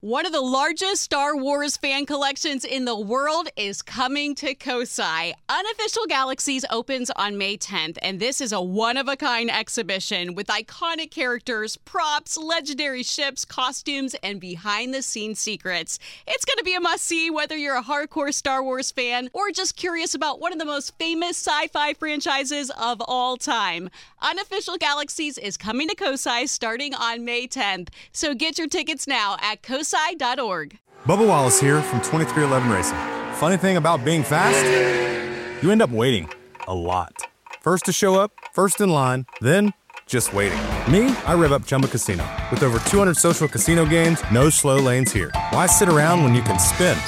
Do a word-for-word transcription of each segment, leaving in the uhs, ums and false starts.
One of the largest Star Wars fan collections in the world is coming to Kosai. Unofficial Galaxies opens on May tenth, and this is a one-of-a-kind exhibition with iconic characters, props, legendary ships, costumes, and behind-the-scenes secrets. It's going to be a must-see whether you're a hardcore Star Wars fan or just curious about one of the most famous sci-fi franchises of all time. Unofficial Galaxies is coming to Kosai starting on May tenth, so get your tickets now at kosai dot org. Bubba Wallace here from twenty-three eleven Racing. Funny thing about being fast, you end up waiting a lot. First to show up, first in line, then just waiting. Me, I rev up Chumba Casino. With over two hundred social casino games, no slow lanes here. Why sit around when you can spin?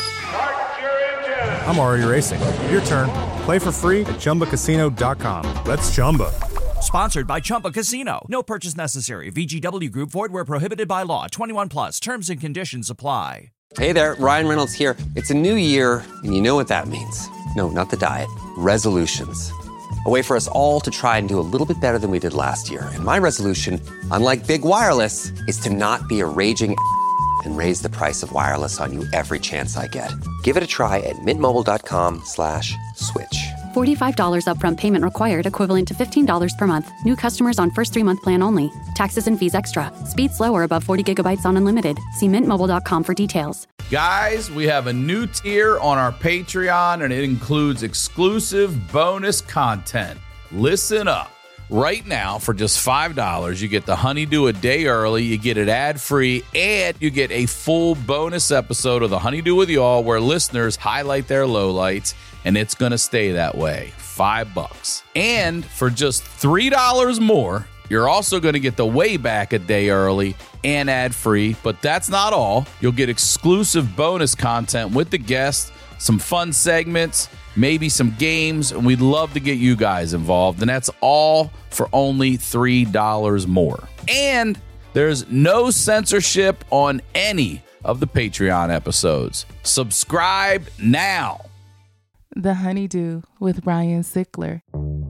I'm already racing. Your turn. Play for free at chumba casino dot com. Let's chumba. Sponsored by Chumba Casino. No purchase necessary. V G W Group. Void where prohibited by law. twenty-one plus. Terms and conditions apply. Hey there, Ryan Reynolds here. It's a new year, and you know what that means. No, not the diet. Resolutions. A way for us all to try and do a little bit better than we did last year. And my resolution, unlike Big Wireless, is to not be a raging and raise the price of wireless on you every chance I get. Give it a try at mintmobile.com slash switch. forty-five dollars upfront payment required, equivalent to fifteen dollars per month. New customers on first three-month plan only. Taxes and fees extra. Speed slower above forty gigabytes on unlimited. See mint mobile dot com for details. Guys, we have a new tier on our Patreon, and it includes exclusive bonus content. Listen up. Right now, for just five dollars, you get the Honeydew a day early, you get it ad-free, and you get a full bonus episode of the Honeydew with Y'all where listeners highlight their lowlights, and it's going to stay that way. Five bucks. And for just three dollars more, you're also going to get the Way Back a day early and ad-free, but that's not all. You'll get exclusive bonus content with the guests, some fun segments, maybe some games, and we'd love to get you guys involved, and that's all for only three dollars more. And there's no censorship on any of the Patreon episodes. Subscribe now. The Honeydew with Ryan Sickler.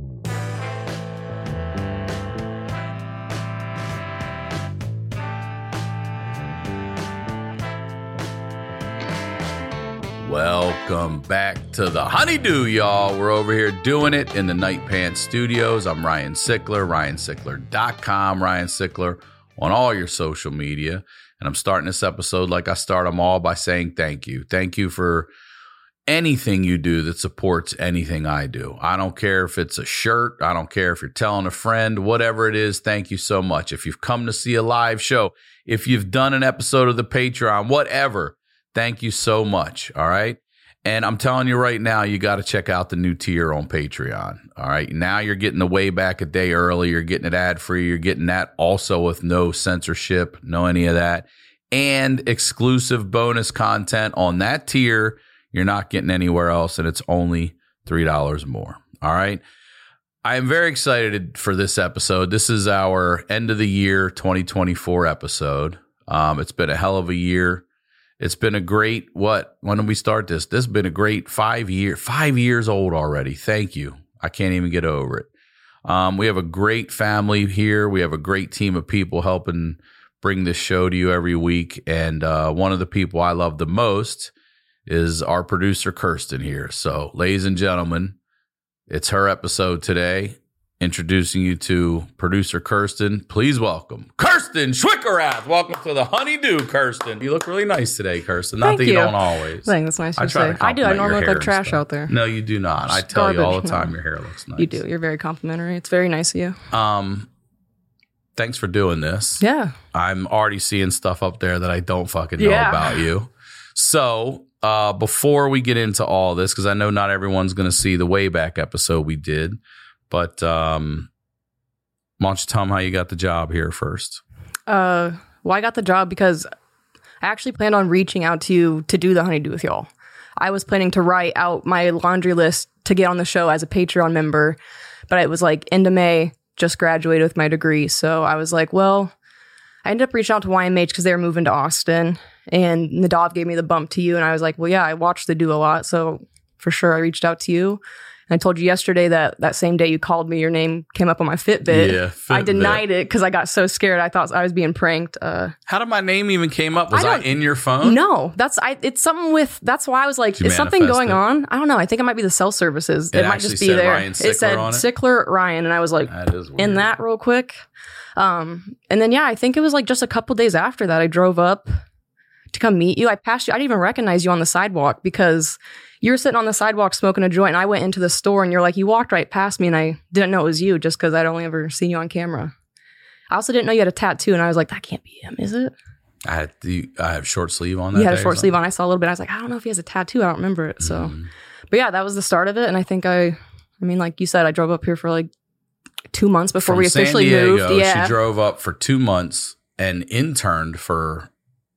Welcome back to the Honeydew, y'all. We're over here doing it in the Night Pants Studios. I'm Ryan Sickler, ryan sickler dot com, Ryan Sickler on all your social media. And I'm starting this episode like I start them all by saying thank you. Thank you for anything you do that supports anything I do. I don't care if it's a shirt. I don't care if you're telling a friend, whatever it is. Thank you so much. If you've come to see a live show, if you've done an episode of the Patreon, whatever. Thank you so much, all right? And I'm telling you right now, you got to check out the new tier on Patreon, all right? Now you're getting the Way Back a day early. You're getting it ad-free. You're getting that also with no censorship, no any of that, and exclusive bonus content on that tier you're not getting anywhere else, and it's only three dollars more, all right? I am very excited for this episode. This is our end of the year twenty twenty-four episode. Um, it's been a hell of a year. It's been a great, what, when did we start this? This has been a great five year, five years old already. Thank you. I can't even get over it. Um, we have a great family here. We have a great team of people helping bring this show to you every week. And uh, one of the people I love the most is our producer, Kirsten, here. So, ladies and gentlemen, it's her episode today. Introducing you to producer Kirsten. Please welcome Kirsten Schwickerath. Welcome to the Honeydew, Kirsten. You look really nice today, Kirsten. Not Thank that you. you don't always. Thanks, that's nice I to try say. to I do. I compliment normally your look hair like and trash stuff. out there. No, you do not. I Just tell you all the garbage, time no. your hair looks nice. You do. You're very complimentary. It's very nice of you. Um, thanks for doing this. Yeah. I'm already seeing stuff up there that I don't fucking know Yeah. about you. So uh, before we get into all this, because I know not everyone's going to see the Way Back episode we did, but um, why don't you tell them how you got the job here first? Uh, well, I got the job because I actually planned on reaching out to you to do the Honeydew with y'all. I was planning to write out my laundry list to get on the show as a Patreon member, but it was like end of May, just graduated with my degree. So I was like, well, I ended up reaching out to Y M H because they were moving to Austin, and Nadav gave me the bump to you. And I was like, well, yeah, I watched the do a lot. So for sure, I reached out to you. And I told you yesterday that that same day you called me, your name came up on my Fitbit. Yeah, I Fitbit. denied it because I got so scared. I thought I was being pranked. Uh, How did my name even came up? Was I, don't- in your phone? no, that's I. It's something with. That's why I was like, Did you is something manifest going it? on? I don't know. I think it might be the cell services. It It, might actually just be said there. Ryan Sickler it said on it? Sickler Ryan, and I was like, That is weird. in that real quick. Um, and then yeah, I think it was like just a couple days after that, I drove up to come meet you. I passed you. I didn't even recognize you on the sidewalk because you were sitting on the sidewalk smoking a joint, and I went into the store, and you're like, you walked right past me, and I didn't know it was you just because I'd only ever seen you on camera. I also didn't know you had a tattoo, and I was like, that can't be him, is it? I had the, I have short sleeve on that. You had a day or short sleeve something? on. I saw a little bit. I was like, I don't know if he has a tattoo. I don't remember it. So, Mm. but yeah, that was the start of it. And I think I, I mean, like you said, I drove up here for like two months before From we officially San Diego, moved. Yeah. She drove up for two months and interned for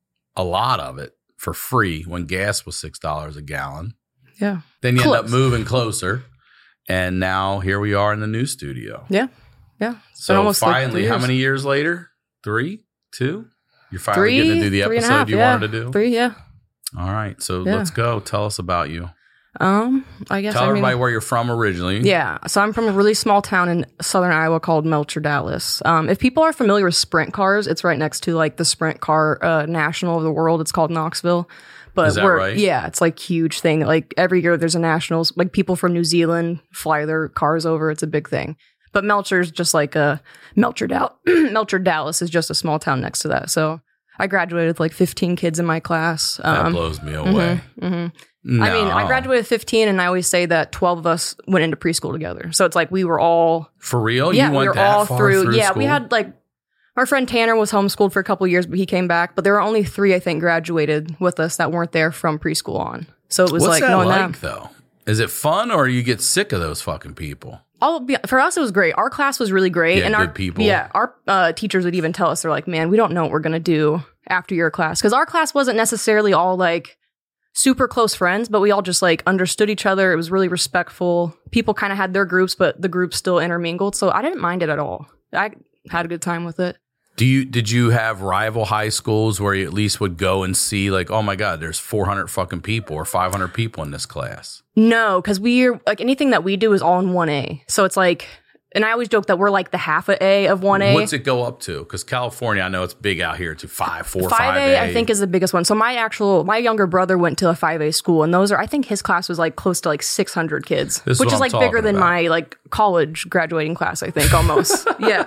a lot of it for free when gas was six dollars a gallon. Yeah. Then you end up Close. moving closer. And now here we are in the new studio. Yeah. Yeah. It's So been almost like finally, three how years. many years later? Three? Two? You're finally Three, getting to do the three and a episode half, you yeah. wanted to do? Three, yeah. All right. So Yeah. let's go. Tell us about you. Um, I guess Tell I mean, everybody where you're from originally. yeah. So I'm from a really small town in southern Iowa called Melcher, Dallas. Um, if people are familiar with sprint cars, it's right next to like the sprint car uh, national of the world. It's called Knoxville. But Is that we're, right? yeah, it's like huge thing. Like every year there's a nationals. Like people from New Zealand fly their cars over. It's a big thing. But Melcher's just like a Melcher, Dal- Melcher, Dallas is just a small town next to that. So I graduated with like fifteen kids in my class. That Um, blows me away. I mean, I No. graduated fifteen, and I always say that twelve of us went into preschool together. So it's like we were all, For real? yeah, you we went were that all far through. through yeah, school? we had like our friend Tanner was homeschooled for a couple of years, but he came back. But there were only three, I think, graduated with us that weren't there from preschool on. So it was What's like that knowing like, them. though? Is it fun or you get sick of those fucking people? I'll be, for us, it was great. Our class was really great, Yeah, and our good people. yeah, our uh, teachers would even tell us they're like, "Man, we don't know what we're gonna do after your class," because our class wasn't necessarily all like super close friends, but we all just like understood each other. It was really respectful. People kind of had their groups, but the groups still intermingled, so I didn't mind it at all. I had a good time with it. Do you did you have rival high schools where you at least would go and see like, oh my god, there's four hundred fucking people or five hundred people in this class? No, because we're like anything that we do is all in one A, so it's like. And I always joke that we're like the half a A of one A. What's it go up to? Because California, I know it's big out here to five, four, five five A, A. I think, is the biggest one. So my actual, my younger brother went to a five A school, and those are, I think his class was like close to like six hundred kids, This is which what is I'm like bigger talking than about. my like college graduating class, I think, almost. Yeah.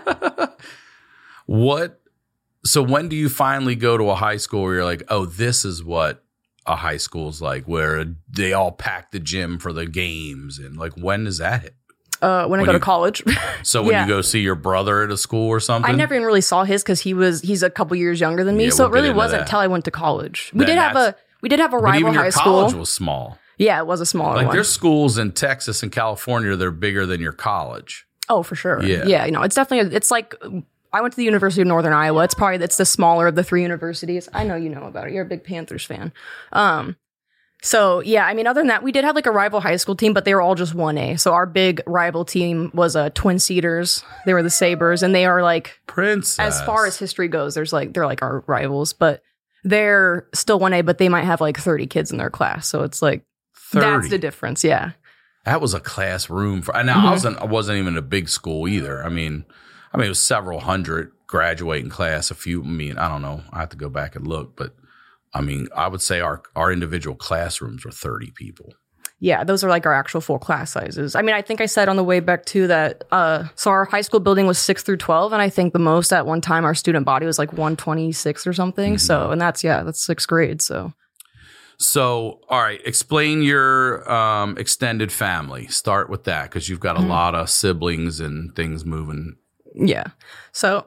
What? So when do you finally go to a high school where you're like, oh, this is what a high school's like, where they all pack the gym for the games, and like when does that hit? Uh, when I When go you- to college. So when Yeah. you go see your brother at a school or something, I never even really saw his because he was, he's a couple years younger than me. Yeah, so we'll it really get into wasn't that. until I went to college. We Then did have a, that's- we did have a But rival even your high college school. was small. Yeah, it was a smaller Like one. there's schools in Texas and California that are bigger than your college. Oh, for sure. Yeah. Yeah. You know, it's definitely, it's like, I went to the University of Northern Iowa. It's probably, it's the smaller of the three universities. I know you know about it. You're a big Panthers fan. Um, so yeah, I mean, other than that, we did have like a rival high school team, but they were all just one A. So our big rival team was a uh, Twin Cedars. They were the Sabres, and they are like, Princess. as far as history goes, there's like, they're like our rivals, but they're still one A, but they might have like thirty kids in their class. So it's like, thirty. that's the difference. Yeah. That was a classroom for. Now Mm-hmm. I wasn't. I wasn't even a big school either. I mean, I mean it was several hundred graduating class. A few. I mean, I don't know. I have to go back and look, but I mean, I would say our our individual classrooms were thirty people. Yeah, those are like our actual full class sizes. I mean, I think I said on the way back too that, uh, so our high school building was six through twelve. And I think the most at one time our student body was like one twenty-six or something. Mm-hmm. So, and that's, yeah, that's sixth grade. So, So, all right, explain your um, extended family. Start with that because you've got a Mm-hmm. lot of siblings and things moving. yeah. So,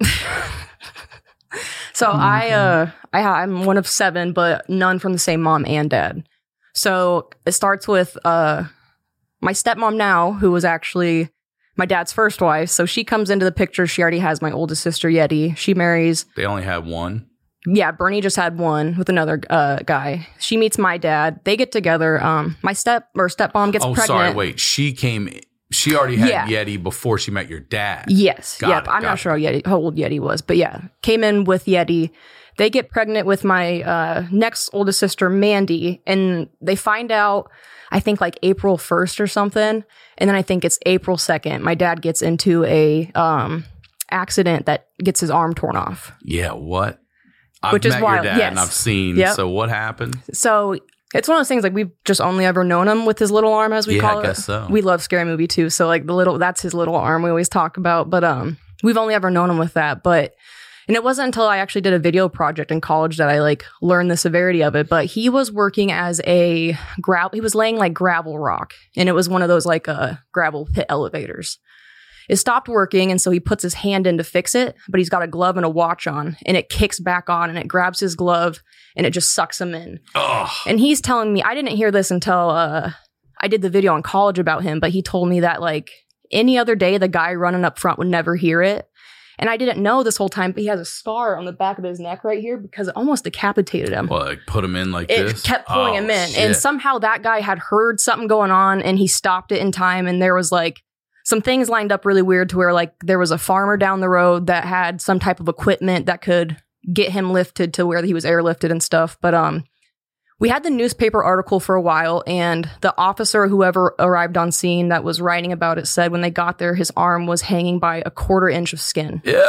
so I, uh, I, I'm one of seven, but none from the same mom and dad. So it starts with, uh, my stepmom now, who was actually my dad's first wife. So she comes into the picture. She already has my oldest sister, Yeti. She marries, They only had one. yeah, Bernie just had one with another uh, guy. She meets my dad. They get together. Um, my step or stepmom gets Oh, pregnant. sorry. Wait, she came. She already had Yeah. Yeti before she met your dad. Yes. Got yep. it, I'm got not it. sure how, Yeti, how old Yeti was, but yeah, came in with Yeti. They get pregnant with my uh, next oldest sister, Mandy, and they find out, I think, like April first or something. And then I think it's April second. My dad gets into a um, accident that gets his arm torn off. Yeah, what? I've Which met is wild. your dad Yes. and I've seen. Yep. So what happened? So it's one of those things, like, we've just only ever known him with his little arm, as we Yeah, call I it. guess so. We love Scary Movie too. So like the little, that's his little arm we always talk about. But um, we've only ever known him with that. But And it wasn't until I actually did a video project in college that I like learned the severity of it. But he was working as a gravel, he was laying like gravel rock. And it was one of those like uh, gravel pit elevators. It stopped working. And so he puts his hand in to fix it, but he's got a glove and a watch on, and it kicks back on and it grabs his glove and it just sucks him in. Ugh. And he's telling me, I didn't hear this until uh, I did the video in college about him, but he told me that like any other day, the guy running up front would never hear it. And I didn't know this whole time, but he has a scar on the back of his neck right here because it almost decapitated him. Well, like put him in like It this? kept pulling Oh, him in. shit. And somehow that guy had heard something going on and he stopped it in time. And there was like some things lined up really weird to where like there was a farmer down the road that had some type of equipment that could get him lifted to where he was airlifted and stuff. But um, we had the newspaper article for a while, and the officer, whoever arrived on scene that was writing about it, said when they got there, his arm was hanging by a quarter inch of skin. Ew.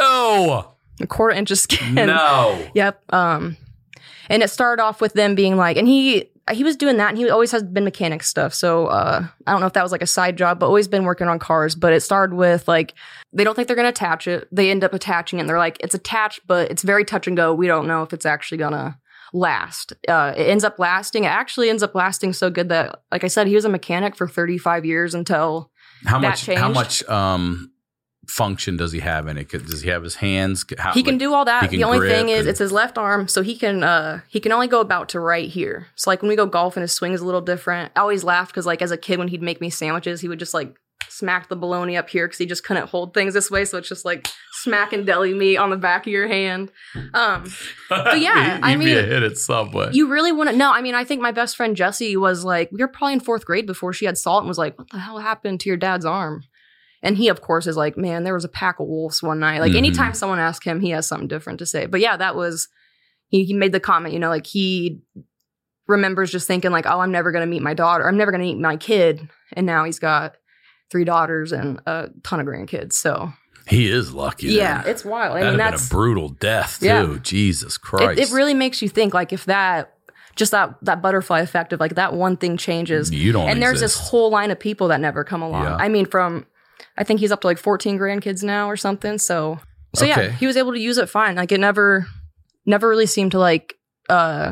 A quarter inch of skin. No. Yep. Um, and it started off with them being like, and he he was doing that, and he always has been mechanic stuff. So uh, I don't know if that was like a side job, but always been working on cars. But it started with like, they don't think they're going to attach it. They end up attaching it, and they're like, it's attached, but it's very touch and go. We don't know if it's actually going to last. Uh, it ends up lasting. It actually ends up lasting so good that, like I said, he was a mechanic for thirty-five years until How that much? changed. How much um, function does he have in it? Does he have his hands? How, He can like, do all he that. can The only grip thing is and- it's his left arm, so he can uh he can only go about to right here. So like when we go golfing, his swing is a little different. I always laughed because like as a kid when he'd make me sandwiches, he would just like smack the bologna up here because he just couldn't hold things this way. So it's just like smacking deli meat on the back of your hand. Um, but yeah, He'd I be mean, a hit at some point. you really want to know. I mean, I think my best friend Jessie was like, we were probably in fourth grade before she had salt and was like, what the hell happened to your dad's arm? And he, of course, is like, man, there was a pack of wolves one night. Like, Mhm. anytime someone asks him, he has something different to say. But yeah, that was, he, he made the comment, you know, like he remembers just thinking like, oh, I'm never going to meet my daughter. I'm never going to meet my kid. And now he's got three daughters and a ton of grandkids. So He is lucky. yeah, then. it's wild. I That'd mean, have that's, been a brutal death too. Yeah. Jesus it, Christ! it really makes you think like if that, just that, that butterfly effect of like that one thing changes. You don't And there's this exist. whole line of people that never come along. Yeah. I mean, from, I think he's up to like fourteen grandkids now or something. So, so Okay. yeah, he was able to use it fine. Like it never, never really seemed to like, uh,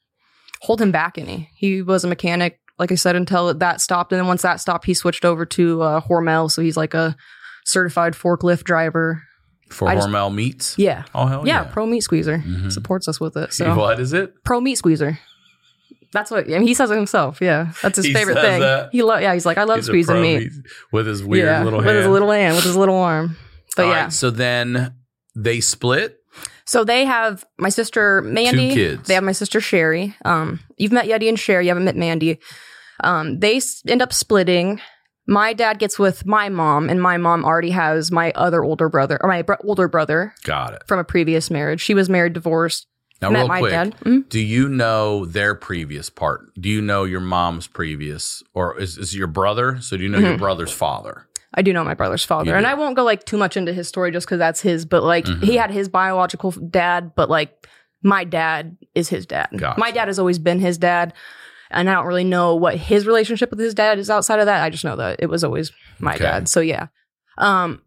hold him back any. He was a mechanic, like I said, until that stopped. And then once that stopped, he switched over to uh, Hormel. So he's like a certified forklift driver. for I just- Hormel meats. Yeah. Oh hell yeah. yeah! Pro Meat Squeezer Mhm. supports us with it. So What is it? Pro Meat Squeezer. That's what, I mean, he says it himself. Yeah. That's his He favorite says thing. that? He lo- yeah. He's like, I love He's a squeezing pro meat. meat with his weird yeah, little with hand. his little hand, with his little arm. But All yeah. right, so then they split. So they have my sister Mandy. Two kids. They have my sister Sherry. Um, you've met Yeti and Sherry. You haven't met Mandy. Um, they s- end up splitting. My dad gets with my mom, and my mom already has my other older brother, or my br- older brother Got it. from a previous marriage. She was married, divorced. Now, met real my quick, dad. Mhm. do you know their previous part? Do you know your mom's previous, or is, is your brother? So do you know your Mhm. brother's father? I do know my brother's father, You and do. I won't go like too much into his story just because that's his. But like, Mhm. he had his biological dad, but like my dad is his dad. Gotcha. My dad has always been his dad, and I don't really know what his relationship with his dad is outside of that. I just know that it was always my Okay. dad. So yeah, um,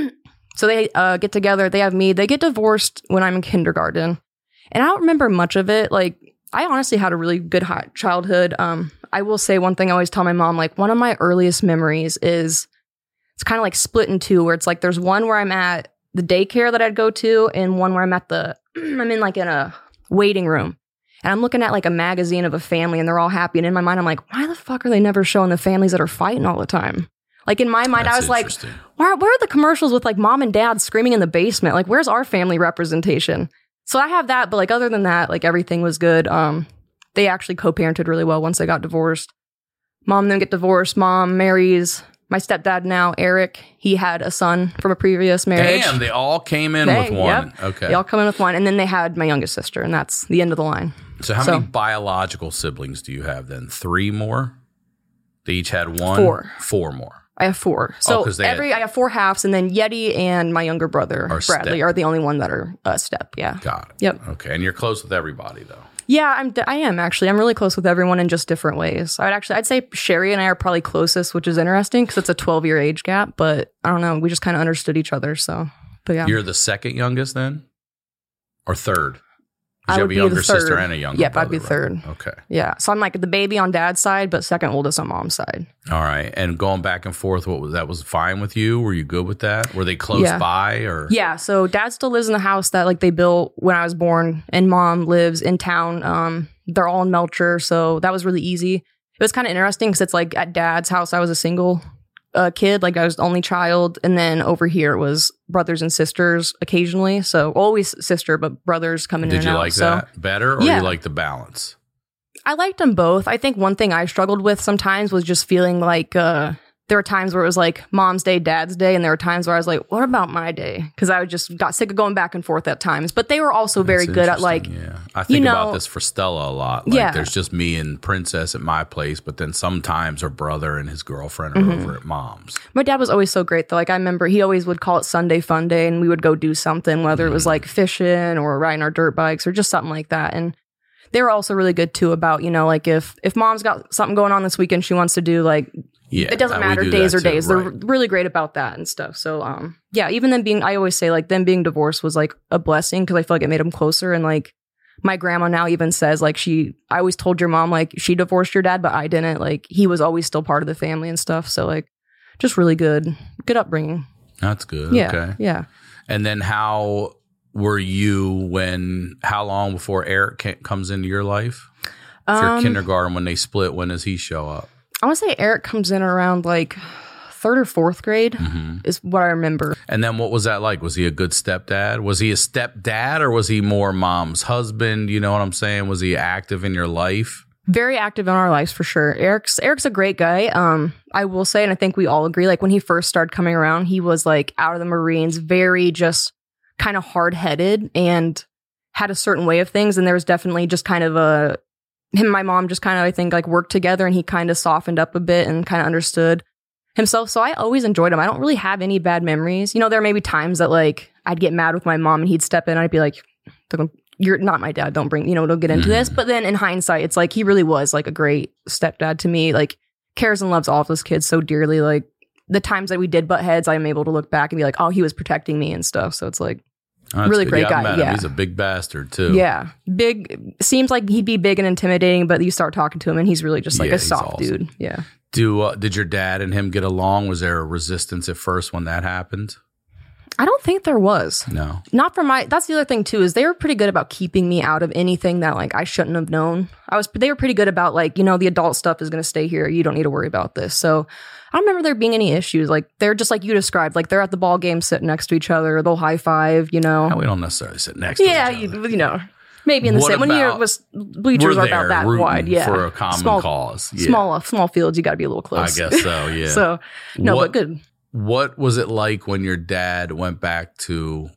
so they uh, get together. They have me. They get divorced when I'm in kindergarten, and I don't remember much of it. Like, I honestly had a really good hi- childhood. Um, I will say one thing I always tell my mom, like one of my earliest memories is it's kind of like split in two, where it's like there's one where I'm at the daycare that I'd go to, and one where I'm at the, I'm in like in a waiting room. And I'm looking at like a magazine of a family and they're all happy. And in my mind, I'm like, why the fuck are they never showing the families that are fighting all the time? Like in my mind, That's I was like, interesting. where, where are the commercials with like mom and dad screaming in the basement? Like, where's our family representation? So I have that, but like other than that, like everything was good. Um, they actually co-parented really well once they got divorced. Mom and them get divorced. Mom marries my stepdad now, Eric, he had a son from a previous marriage. Damn, they all came in They- with one. Yep. Okay. They all come in with one. And then they had my youngest sister, and that's the end of the line. So how So- many biological siblings do you have then? Three more? They each had one? Four. Four more. I have four. So 'cause they had- every I have four halves, and then Yeti and my younger brother, Are Bradley, step. are the only one that are uh, step. Yeah. Got it. Yep. Okay. And you're close with everybody, though. Yeah, I'm. I am actually. I'm really close with everyone in just different ways. I'd actually, I'd say Sherry and I are probably closest, which is interesting because it's a twelve year age gap. But I don't know. We just kind of understood each other. So, but yeah, You're the second youngest then? Or third? 'Cause I you have would a be younger the third. sister and a younger Yep, brother. I'd be right? third. Okay. Yeah. So I'm like the baby on dad's side, but second oldest on mom's side. All right. And going back and forth, what was that was fine with you? Were you good with that? Were they close Yeah. by or? Yeah. So dad still lives in the house that like they built when I was born, and mom lives in town. Um, they're all in Melcher, so that was really easy. It was kind of interesting because it's like at dad's house, I was a single uh, kid, like I was the only child, and then over here it was brothers and sisters occasionally. So always sister, but brothers coming in Did and you out. like so that better or Yeah. you like the balance? I liked them both. I think one thing I struggled with sometimes was just feeling like uh, there were times where it was like mom's day, dad's day, and there were times where I was like, what about my day? Because I just got sick of going back and forth at times. But they were also very That's good at like, interesting, yeah. I think you about know- this for Stella a lot. Like Yeah. there's just me and Princess at my place, but then sometimes her brother and his girlfriend are Mhm. over at mom's. my dad was always so great though. Like I remember he always would call it Sunday fun day, and we would go do something, whether it was like fishing or riding our dirt bikes or just something like that. And they were also really good too about, you know, like if if mom's got something going on this weekend she wants to do, like Yeah, it doesn't uh, we matter do days that or too, days. right. They're really great about that and stuff. So um yeah, even them being, I always say like them being divorced was like a blessing because I feel like it made them closer. And like my grandma now even says like she, I always told your mom like she divorced your dad, but I didn't. Like he was always still part of the family and stuff. So like just really good, good upbringing. That's good. Yeah, Okay. yeah. And then how were you when, how long before Eric ca- comes into your life? If you're Um, kindergarten, when they split, when does he show up? I want to say Eric comes in around like third or fourth grade Mm-hmm. is what I remember. And then what was that like? Was he a good stepdad? Was he a stepdad or was he more mom's husband? You know what I'm saying? Was he active in your life? Very active in our lives for sure. Eric's Eric's a great guy. Um, I will say, and I think we all agree, like when he first started coming around, he was like out of the Marines, very just kind of hard headed and had a certain way of things. And there was definitely just kind of a him and my mom just kind of I think like worked together, and he kind of softened up a bit and kind of understood himself. So I always enjoyed him. I don't really have any bad memories. You know, there may be times that like I'd get mad with my mom and he'd step in and I'd be like, you're not my dad. Don't bring, you know, don't get into this. But then in hindsight, it's like he really was like a great stepdad to me. Like cares and loves all of his kids so dearly. Like the times that we did butt heads, I'm able to look back and be like, oh, he was protecting me and stuff. So it's like Oh, that's really good. great Yeah, I've guy. met him. Yeah. He's a big bastard too. Yeah. Big, seems like he'd be big and intimidating, but you start talking to him and he's really just like Yeah, a he's soft awesome. dude. Yeah. Do uh, did your dad and him get along? Was there a resistance at first when that happened? I don't think there was. No. Not for my, that's the other thing too, is they were pretty good about keeping me out of anything that like I shouldn't have known. I was, they were pretty good about like, you know, the adult stuff is going to stay here. You don't need to worry about this. So I don't remember there being any issues. Like they're just like you described, like they're at the ball game sitting next to each other. They'll high five, you know. No, we don't necessarily sit next Yeah, to each other. you, you know, maybe in the What same, when you're, about- was, bleachers We're are about there that rooting wide. Yeah. for a common small, cause. Yeah. Small, uh, small fields, you got to be a little I close. guess so, yeah. So, no, What- but good. What was it like when your dad went back to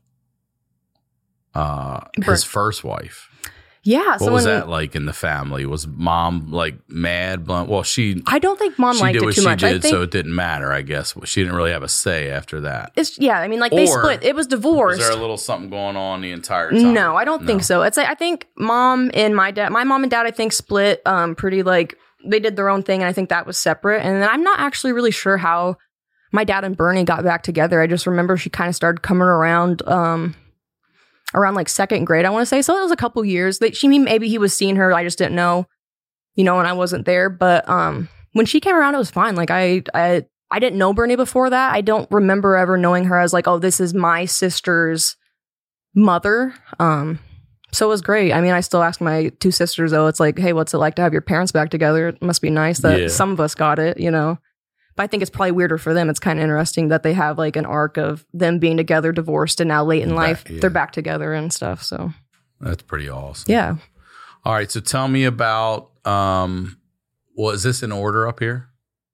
uh, his Birth. first wife? Yeah. What so was when- that like in the family? Was mom like mad, blunt? Well, she I don't think mom she liked did it what too she much. I did, think so it didn't matter. I guess she didn't really have a say after that. it's, yeah, I mean, like they Or split. It was divorced. Was there a little something going on the entire time? No, I don't think so. It's like I think mom and my dad, my mom and dad, I think split um pretty like they did their own thing, and I think that was separate. And then I'm not actually really sure how my dad and Bernie got back together. I just remember she kind of started coming around um around like second grade, I want to say. So it was a couple years. That she maybe he was seeing her, I just didn't know, you know, and I wasn't there. But um when she came around, it was fine. Like I I I didn't know Bernie before that. I don't remember ever knowing her as like, oh, this is my sister's mother. Um, so it was great. I mean, I still ask my two sisters though. It's like, hey, what's it like to have your parents back together? It must be nice that Yeah. some of us got it, you know. But I think it's probably weirder for them. It's kind of interesting that they have like an arc of them being together, divorced, and now late in Back- life yeah. they're back together and stuff. So That's pretty awesome. yeah. All right, so tell me about um, well, is this in order up here?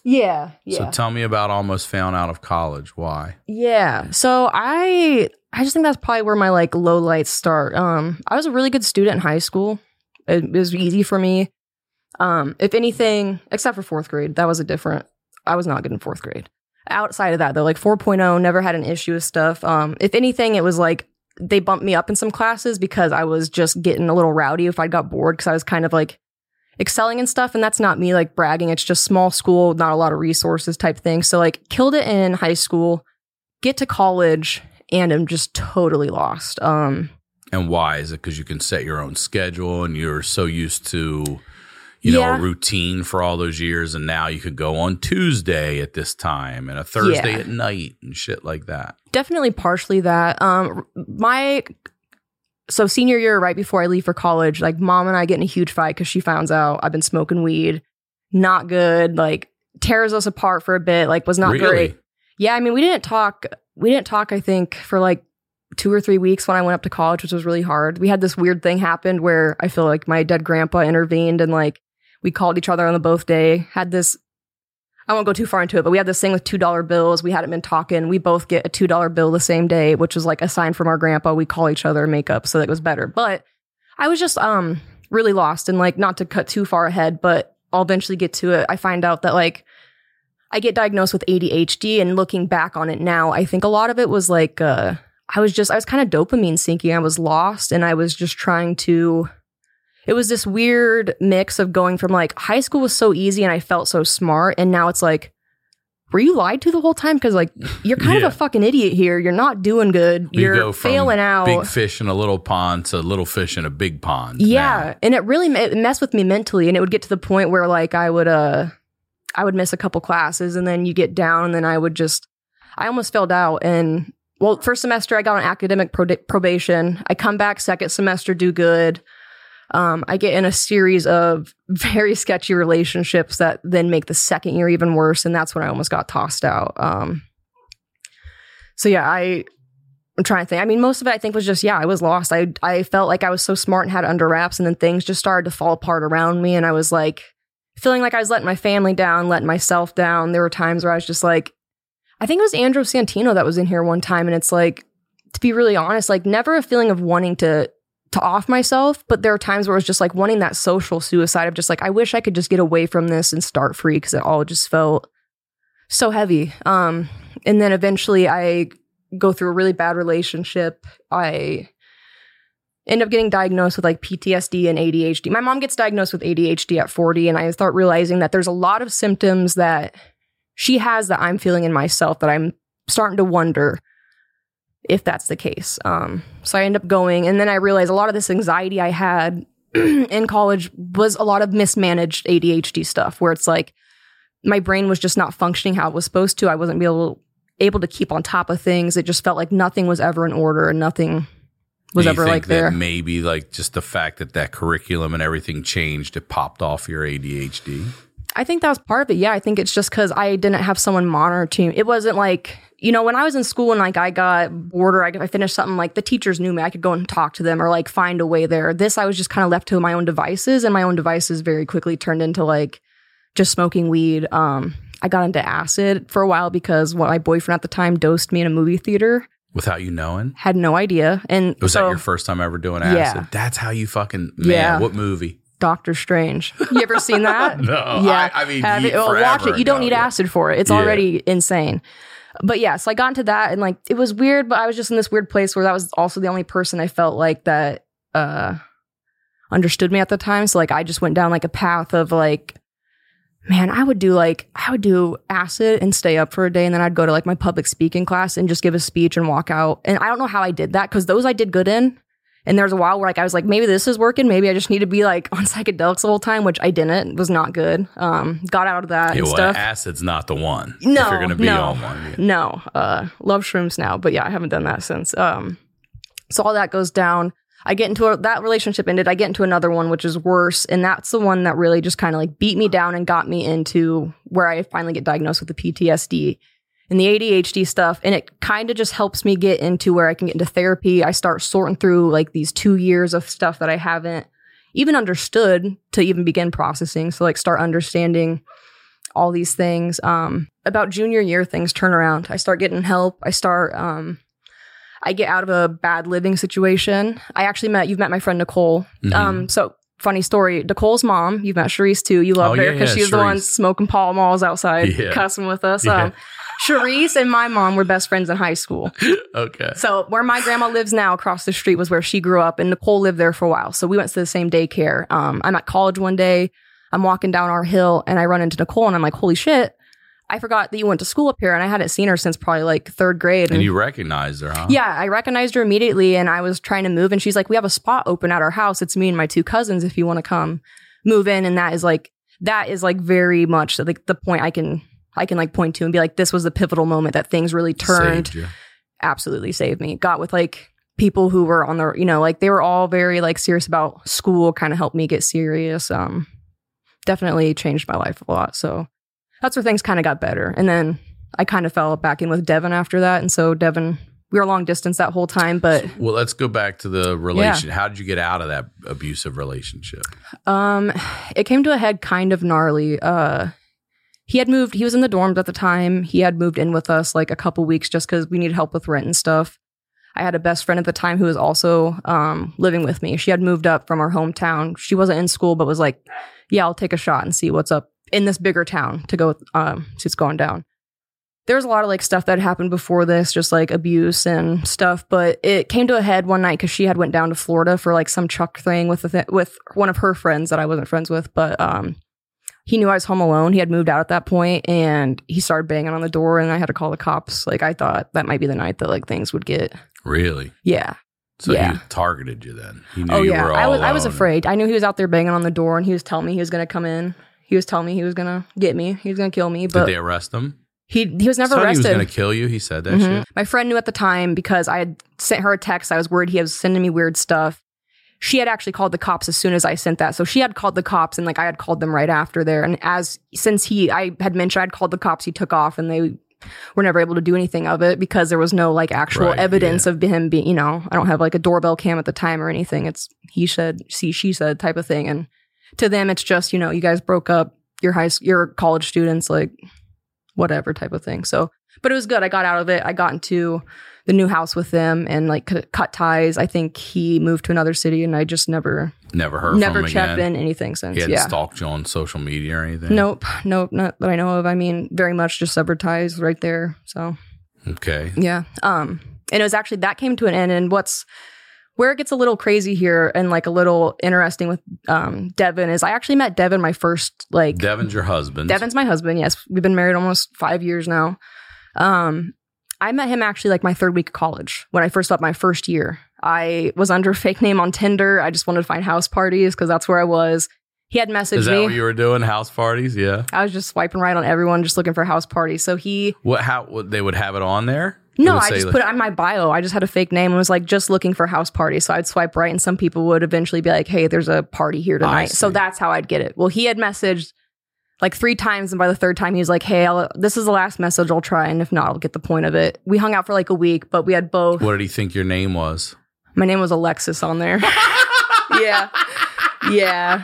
Yeah, yeah. So tell me about almost found out of college. Why? Yeah. So I I just think that's probably where my like low lights start. Um, I was a really good student in high school. It, it was easy for me. Um, if anything, except for fourth grade, that was a different. I was not good in fourth grade. Outside of that, though, like four point oh, never had an issue with stuff. Um, if anything, it was like they bumped me up in some classes because I was just getting a little rowdy if I got bored because I was kind of like excelling and stuff. And that's not me like bragging. It's just small school, not a lot of resources type thing. So like killed it in high school, get to college, and I'm just totally lost. Um, and why? Is it because you can set your own schedule and you're so used to, you know, yeah. a routine for all those years, and now you could go on Tuesday at this time and a Thursday Yeah. at night and shit like that? Definitely partially that. Um, my so senior year, right before I leave for college, like mom and I get in a huge fight because she finds out I've been smoking weed. Not good. Like tears us apart for a bit. Like was not Really? great. Yeah, I mean we didn't talk. We didn't talk. I think for like two or three weeks when I went up to college, which was really hard. We had this weird thing happen where I feel like my dead grandpa intervened and like we called each other on the both day. Had this. I won't go too far into it, but we had this thing with two dollar bills. We hadn't been talking. We both get a two dollar bill the same day, which was like a sign from our grandpa. We call each other and make up, so that it was better. But I was just um really lost, and like not to cut too far ahead, but I'll eventually get to it. I find out that like I get diagnosed with A D H D, and looking back on it now, I think a lot of it was like uh, I was just I was kind of dopamine sinking. I was lost, and I was just trying to. It was this weird mix of going from like high school was so easy and I felt so smart. And now it's like, were you lied to the whole time? Because like, you're kind Yeah. of a fucking idiot here. You're not doing good. You You're go from failing out. big fish in a little pond to little fish in a big pond. Yeah. now. And it really it messed with me mentally. And it would get to the point where like I would, uh, I would miss a couple classes and then you get down and then I would just, I almost failed out. And well, first semester I got on academic pro- probation. I come back second semester, do good. Um, I get in a series of very sketchy relationships that then make the second year even worse. And that's when I almost got tossed out. Um, so yeah, I, I'm trying to think. I mean, most of it I think was just, yeah, I was lost. I, I felt like I was so smart and had it under wraps, and then things just started to fall apart around me. And I was like feeling like I was letting my family down, letting myself down. There were times where I was just like, I think it was Andrew Santino that was in here one time. And it's like, to be really honest, like never a feeling of wanting to to off myself, but there are times where it was just like wanting that social suicide of just like, I wish I could just get away from this and start free, because it all just felt so heavy. Um, and then eventually I go through a really bad relationship. I end up getting diagnosed with like P T S D and A D H D. My mom gets diagnosed with A D H D at forty, and I start realizing that there's a lot of symptoms that she has that I'm feeling in myself that I'm starting to wonder if that's the case. Um, so I end up going, and then I realized a lot of this anxiety I had in college was a lot of mismanaged A D H D stuff, where it's like my brain was just not functioning how it was supposed to. I wasn't able, able to keep on top of things. It just felt like nothing was ever in order and nothing was Do you ever think like that there. maybe like just the fact that that curriculum and everything changed, it popped off your A D H D? I think that was part of it. Yeah, I think it's just because I didn't have someone monitoring. It wasn't like, you know, when I was in school and like I got bored or I, I finished something, like the teachers knew me. I could go and talk to them or like find a way there. This, I was just kind of left to my own devices, and my own devices very quickly turned into like just smoking weed. Um, I got into acid for a while because what my boyfriend at the time dosed me in a movie theater. Without you knowing? Had no idea. And Was so, that your first time ever doing acid? Yeah. That's how you fucking, man, Yeah. what movie? Doctor Strange. You ever seen that? No, Yeah. I- I mean, Have ye- it- well, watch forever it. You don't ago, need yeah. acid for it. It's Yeah. already insane. But yeah, so I got into that, and like it was weird, but I was just in this weird place where that was also the only person I felt like that uh understood me at the time. So like I just went down like a path of like, man, I would do like I would do acid and stay up for a day, and then I'd go to like my public speaking class and just give a speech and walk out. And I don't know how I did that, because those I did good in. And there was a while where like I was like, maybe this is working. Maybe I just need to be like on psychedelics the whole time, which I didn't. It was not good. Um, got out of that Yeah, and well, stuff. acid's not the one. No, if you're going to be no, on one. Yeah. no. Uh, love shrooms now, but yeah, I haven't done that since. Um, so all that goes down. I get into a, that relationship ended. I get into another one, which is worse, and that's the one that really just kind of like beat me down and got me into where I finally get diagnosed with the P T S D and the A D H D stuff. And it kind of just helps me get into where I can get into therapy. I start sorting through like these two years of stuff that I haven't even understood to even begin processing. So like start understanding all these things. Um, about junior year, things turn around. I start getting help. I start, um, I get out of a bad living situation. I actually met, you've met my friend Nicole. Mm-hmm. Um, so funny story, Nicole's mom, you've met Charisse too. You loved oh, her because yeah, yeah, she's Charisse. the one smoking Pall Malls outside, yeah. cussing with us. Yeah. Um, Charisse and my mom were best friends in high school. Okay. So where my grandma lives now across the street was where she grew up, and Nicole lived there for a while. So we went to the same daycare. Um, I'm at college one day. I'm walking down our hill and I run into Nicole and I'm like, holy shit, I forgot that you went to school up here, and I hadn't seen her since probably like third grade. And, and you recognized her, huh? Yeah, I recognized her immediately, and I was trying to move, and she's like, we have a spot open at our house. It's me and my two cousins if you want to come move in. And that is like, that is like very much like the point I can, I can like point to and be like, this was the pivotal moment that things really turned. Saved you. Absolutely saved me. Got with like people who were on the, you know, like they were all very like serious about school, kind of helped me get serious. Um, definitely changed my life a lot. So that's where things kind of got better. And then I kind of fell back in with Devin after that. And so Devin, we were long distance that whole time, but. Well, let's go back to the relation. Yeah. How did you get out of that abusive relationship? Um, it came to a head kind of gnarly. Uh, he had moved, he was in the dorms at the time. He had moved in with us like a couple weeks just because we needed help with rent and stuff. I had a best friend at the time who was also um, living with me. She had moved up from our hometown. She wasn't in school, but was like, yeah, I'll take a shot and see what's up in this bigger town to go, um, see what's going down. There was a lot of like stuff that happened before this, just like abuse and stuff, but it came to a head one night because she had went down to Florida for like some truck thing with the th- with one of her friends that I wasn't friends with, but um, he knew I was home alone. He had moved out at that point, and he started banging on the door, and I had to call the cops. Like I thought that might be the night that like things would get. Really? Yeah. So yeah. he targeted you then? He knew oh you yeah, were all I was I was alone. afraid. I knew he was out there banging on the door, and he was telling me he was going to come in. He was telling me he was going to get me. He was going to kill me. But did they arrest him? He he was never so arrested. He was going to kill you. He said that mm-hmm. shit. My friend knew at the time because I had sent her a text. I was worried he was sending me weird stuff. She had actually called the cops as soon as I sent that. So she had called the cops, and like I had called them right after there. And as since he I had mentioned I'd called the cops, he took off, and they were never able to do anything of it because there was no like actual right, evidence yeah. of him being, you know, I don't have like a doorbell cam at the time or anything. It's he said, see, she said type of thing. And to them, it's just, you know, you guys broke up, you're high, you're college students, like whatever type of thing. So, but it was good. I got out of it. I got into the new house with them and like c- cut ties. I think he moved to another city, and I just never, never heard never from him checked again. in anything since. He hadn't yeah. stalked you on social media or anything? Nope. Nope. Not that I know of. I mean, very much just severed ties right there. So. Okay. Yeah. Um, and it was actually, that came to an end. And what's, where it gets a little crazy here and like a little interesting with um, Devin is I actually met Devin my first, like. Devin's your husband. Devin's my husband. Yes. We've been married almost five years now. Um, I met him actually like my third week of college when I first left my first year. I was under a fake name on Tinder. I just wanted to find house parties because that's where I was. He had messaged me. Is that me. what you were doing? House parties? Yeah. I was just swiping right on everyone, just looking for house parties. So he. What? How? What, they would have it on there? No, I I just like, put it on my bio. I just had a fake name and was like just looking for house parties. So I'd swipe right, and some people would eventually be like, "Hey, there's a party here tonight." So that's how I'd get it. Well, he had messaged like three times, and by the third time, he was like, "Hey, I'll, this is the last message. I'll try, and if not, I'll get the point of it." We hung out for like a week, but we had both. What did he think your name was? My name was Alexis on there. yeah, yeah.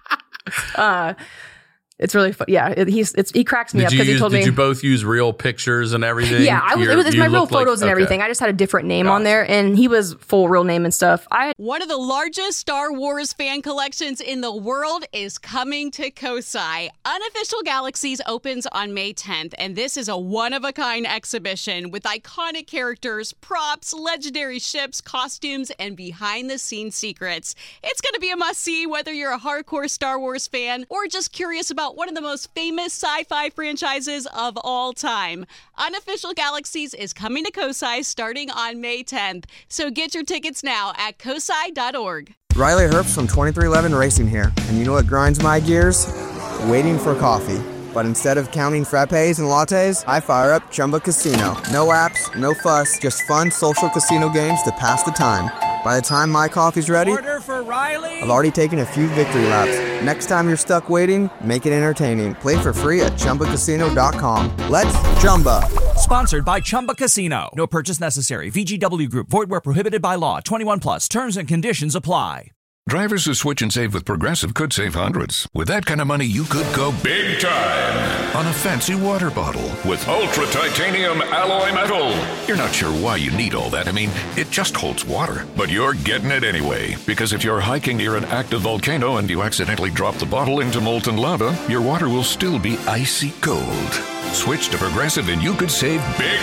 Uh, it's really fun. Yeah, it, he's it's he cracks me did up you because he use, told did me. Did you both use real pictures and everything? Yeah, I was. You're, it was it's you my real look like- photos and okay. everything. I just had a different name Gotcha. on there, and he was full real name and stuff. I One of the largest Star Wars fan collections in the world is coming to Kosai. Unofficial Galaxies opens on May tenth, and this is a one-of-a-kind exhibition with iconic characters, props, legendary ships, costumes, and behind-the-scenes secrets. It's going to be a must-see whether you're a hardcore Star Wars fan or just curious about one of the most famous sci-fi franchises of all time. Unofficial Galaxies is coming to Kosai starting on May tenth, so get your tickets now at kosai dot org. Riley Herbst from twenty-three eleven Racing here, and you know what grinds my gears? Waiting for coffee. But instead of counting frappes and lattes, I fire up Chumba Casino. No apps, no fuss, just fun social casino games to pass the time. By the time my coffee's ready, Order for Riley. I've already taken a few victory laps. Next time you're stuck waiting, make it entertaining. Play for free at chumba casino dot com. Let's Chumba. Sponsored by Chumba Casino. No purchase necessary. V G W Group. Void where prohibited by law. twenty-one plus. Terms and conditions apply. Drivers who switch and save with Progressive could save hundreds. With that kind of money, you could go big time on a fancy water bottle with ultra titanium alloy metal. You're not sure why you need all that. I mean, it just holds water. But you're getting it anyway, because if you're hiking near an active volcano and you accidentally drop the bottle into molten lava, your water will still be icy cold. Switch to Progressive and you could save big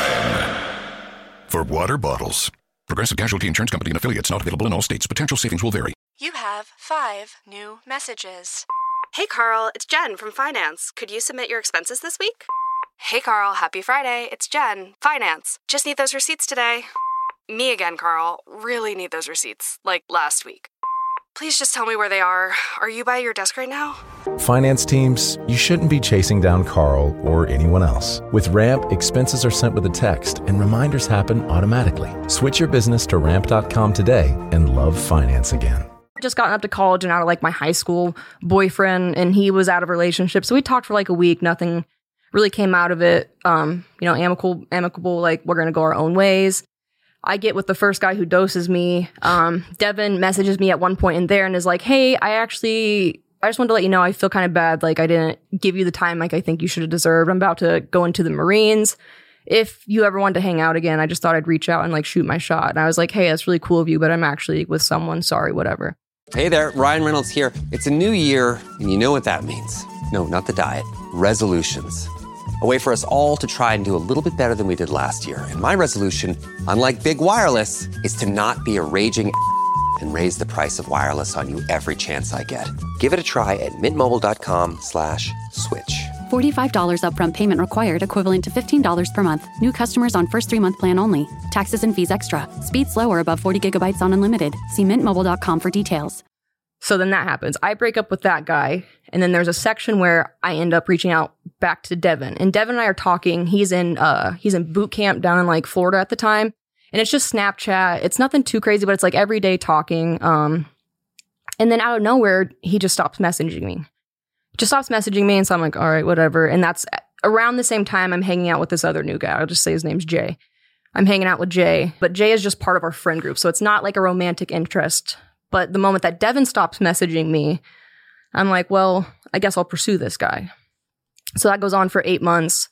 time for water bottles. Progressive Casualty Insurance Company and affiliates, not available in all states. Potential savings will vary. You have five new messages. Hey, Carl, it's Jen from Finance. Could you submit your expenses this week? Hey, Carl, happy Friday. It's Jen, Finance. Just need those receipts today. Me again, Carl. Really need those receipts, like last week. Please just tell me where they are. Are you by your desk right now? Finance teams, you shouldn't be chasing down Carl or anyone else. With Ramp, expenses are sent with a text and reminders happen automatically. Switch your business to ramp dot com today and love finance again. Just gotten up to college and out of like my high school boyfriend, and he was out of a relationship. So we talked for like a week. Nothing really came out of it. Um, you know, amicable, amicable, like we're going to go our own ways. I get with the first guy who doses me. Um, Devin messages me at one point in there and is like, hey, I actually, I just wanted to let you know I feel kind of bad. Like I didn't give you the time like I think you should have deserved. I'm about to go into the Marines. If you ever wanted to hang out again, I just thought I'd reach out and like shoot my shot. And I was like, hey, that's really cool of you, but I'm actually with someone. Sorry, whatever. Hey there, Ryan Reynolds here. It's a new year, and you know what that means. No, not the diet. Resolutions. A way for us all to try and do a little bit better than we did last year. And my resolution, unlike Big Wireless, is to not be a raging and raise the price of wireless on you every chance I get. Give it a try at mintmobile.com slash switch. forty-five dollars upfront payment required, equivalent to fifteen dollars per month. New customers on first three-month plan only. Taxes and fees extra. Speed slower above forty gigabytes on unlimited. See mint mobile dot com for details. So then that happens. I break up with that guy. And then there's a section where I end up reaching out back to Devin. And Devin and I are talking. He's in uh he's in boot camp down in like Florida at the time. And it's just Snapchat. It's nothing too crazy, but it's like everyday talking. Um, and then out of nowhere, he just stops messaging me. Just stops messaging me. And so I'm like, all right, whatever. And that's around the same time I'm hanging out with this other new guy. I'll just say his name's Jay. I'm hanging out with Jay. But Jay is just part of our friend group. So it's not like a romantic interest. But the moment that Devin stops messaging me, I'm like, well, I guess I'll pursue this guy. So that goes on for eight months.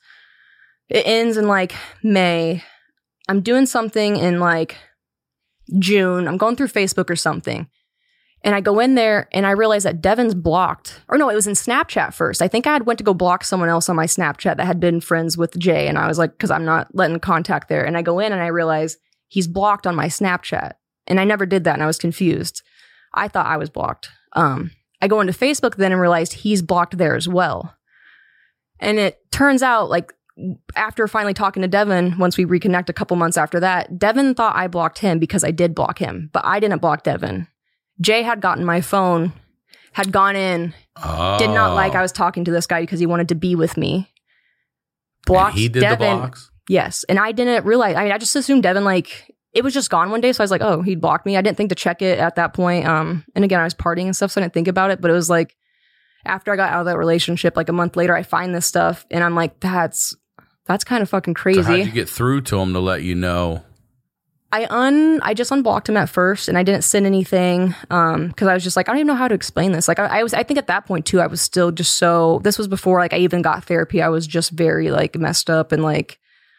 It ends in like May. I'm doing something in like June. I'm going through Facebook or something. And I go in there and I realize that Devin's blocked. Or no, it was in Snapchat first. I think I had went to go block someone else on my Snapchat that had been friends with Jay. And I was like, because I'm not letting contact there. And I go in and I realize he's blocked on my Snapchat. And I never did that and I was confused. I thought I was blocked. Um, I go into Facebook then and realized he's blocked there as well. And it turns out like after finally talking to Devin, once we reconnect a couple months after that, Devin thought I blocked him because I did block him, but I didn't block Devin. Jay had gotten my phone, had gone in, oh. did not like I was talking to this guy because he wanted to be with me. Blocked and he did Devin. The blocks? Yes. And I didn't realize, I mean, I just assumed Devin, like, it was just gone one day. So I was like, oh, he'd blocked me. I didn't think to check it at that point. Um, and again, I was partying and stuff, so I didn't think about it. But it was like, after I got out of that relationship, like a month later, I find this stuff and I'm like, that's, that's kind of fucking crazy. So how'd you get through to him to let you know? I un I just unblocked him at first and I didn't send anything um because I was just like, I don't even know how to explain this. Like I, I was I think at that point too, I was still just so this was before like I even got therapy. I was just very like messed up and like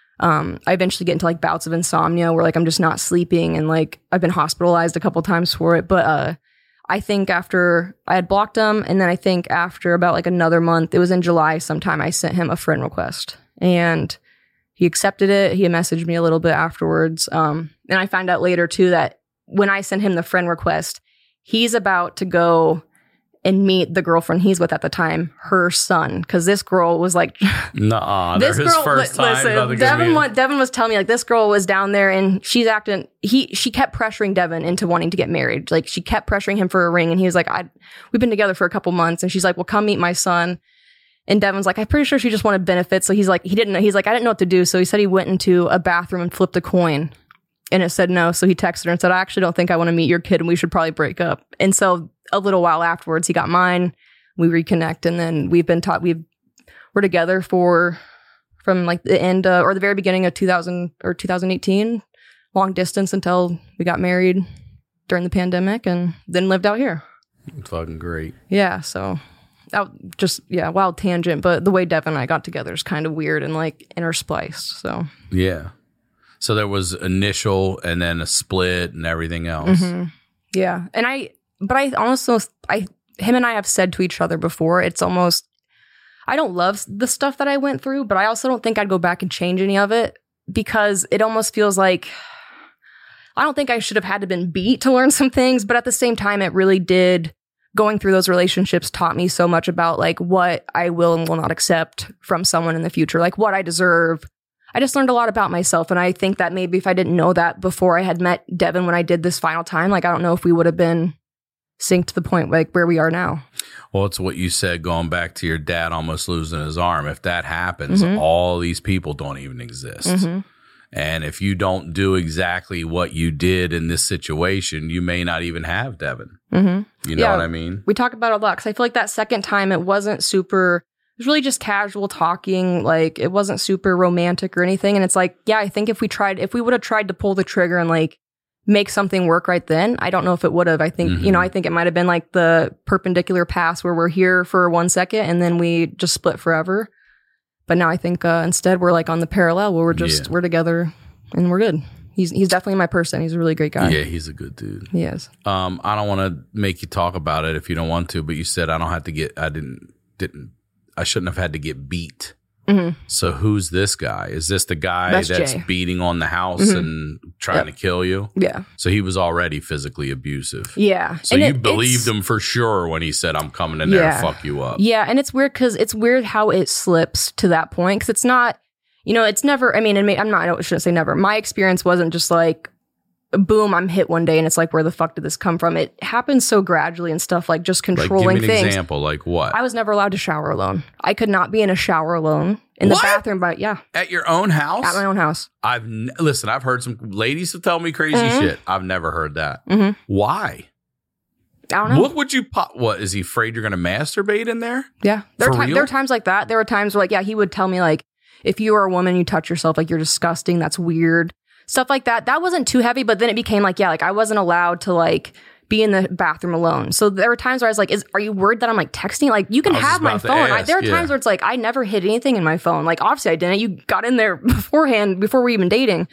um I eventually get into like bouts of insomnia where like I'm just not sleeping and like I've been hospitalized a couple times for it. But uh I think after I had blocked him and then I think after about like another month, it was in July sometime, I sent him a friend request and he accepted it. He messaged me a little bit afterwards. Um, and I found out later, too, that when I sent him the friend request, he's about to go and meet the girlfriend he's with at the time, her son. Because this girl was like... Nuh-uh, they're his girl, first li- time. Listen, Devin, wa- Devin was telling me, like, this girl was down there and she's acting... He She kept pressuring Devin into wanting to get married. Like, she kept pressuring him for a ring. And he was like, I, we've been together for a couple months. And she's like, well, come meet my son. And Devin's like, I'm pretty sure she just wanted benefits. So he's like, he didn't know. He's like, I didn't know what to do. So he said he went into a bathroom and flipped a coin and it said no. So he texted her and said, I actually don't think I want to meet your kid and we should probably break up. And so a little while afterwards, he got mine. We reconnect. And then we've been taught, we've, we're together for, from like the end uh, or the very beginning of two thousand or two thousand eighteen, long distance until we got married during the pandemic and then lived out here. It's fucking great. Yeah, so out just yeah, wild tangent, but the way Devin and I got together is kind of weird and like interspliced. So yeah, so there was initial and then a split and everything else. Mm-hmm. Yeah, and I, but I also I him and I have said to each other before, it's almost I don't love the stuff that I went through, but I also don't think I'd go back and change any of it because it almost feels like I don't think I should have had to been beat to learn some things, but at the same time, it really did. Going through those relationships taught me so much about like what I will and will not accept from someone in the future, like what I deserve. I just learned a lot about myself. And I think that maybe if I didn't know that before I had met Devin when I did this final time, like I don't know if we would have been synced to the point like where we are now. Well, it's what you said, going back to your dad almost losing his arm. If that happens, mm-hmm. all these people don't even exist. Mm-hmm. And if you don't do exactly what you did in this situation, you may not even have Devin. Mm-hmm. You know yeah, what I mean? We talk about it a lot because I feel like that second time it wasn't super, it was really just casual talking. Like it wasn't super romantic or anything. And it's like, yeah, I think if we tried, if we would have tried to pull the trigger and like make something work right then, I don't know if it would have. I think, mm-hmm. you know, I think it might have been like the perpendicular paths where we're here for one second and then we just split forever. But now I think uh, instead we're like on the parallel where we're just, yeah. we're together and we're good. He's he's definitely my person. He's a really great guy. Yeah, he's a good dude. He is. Um, I don't want to make you talk about it if you don't want to, but you said I don't have to get, I didn't, didn't, I shouldn't have had to get beat. Mm-hmm. So who's this guy? Is this the guy that's, that's beating on the house mm-hmm. and trying yep. to kill you? Yeah. So he was already physically abusive. Yeah. So and you it, believed him for sure when he said, I'm coming in there yeah. to fuck you up. Yeah. And it's weird because it's weird how it slips to that point because it's not, you know, it's never, I mean, and I'm not, I shouldn't say never. My experience wasn't just like, boom, I'm hit one day and it's like, where the fuck did this come from? It happens so gradually and stuff like just controlling like, give me an things. Example, like what? I was never allowed to shower alone. I could not be in a shower alone in what? the bathroom, but yeah. At your own house? At my own house. I've n- listen, I've heard some ladies tell me crazy mm-hmm. shit. I've never heard that. Mm-hmm. Why? I don't know. What would you pop? What, is he afraid you're going to masturbate in there? Yeah. There For are, time, real? there are times like that. There were times where like, yeah, he would tell me like, if you are a woman, you touch yourself, like you're disgusting. That's weird. Stuff like that. That wasn't too heavy, but then it became like, yeah, like I wasn't allowed to like be in the bathroom alone. So there were times where I was like, is are you worried that I'm like texting? Like you can have my phone. Ask, I, there are yeah. times where it's like, I never hid anything in my phone. Like obviously I didn't. You got in there beforehand before we were even dating.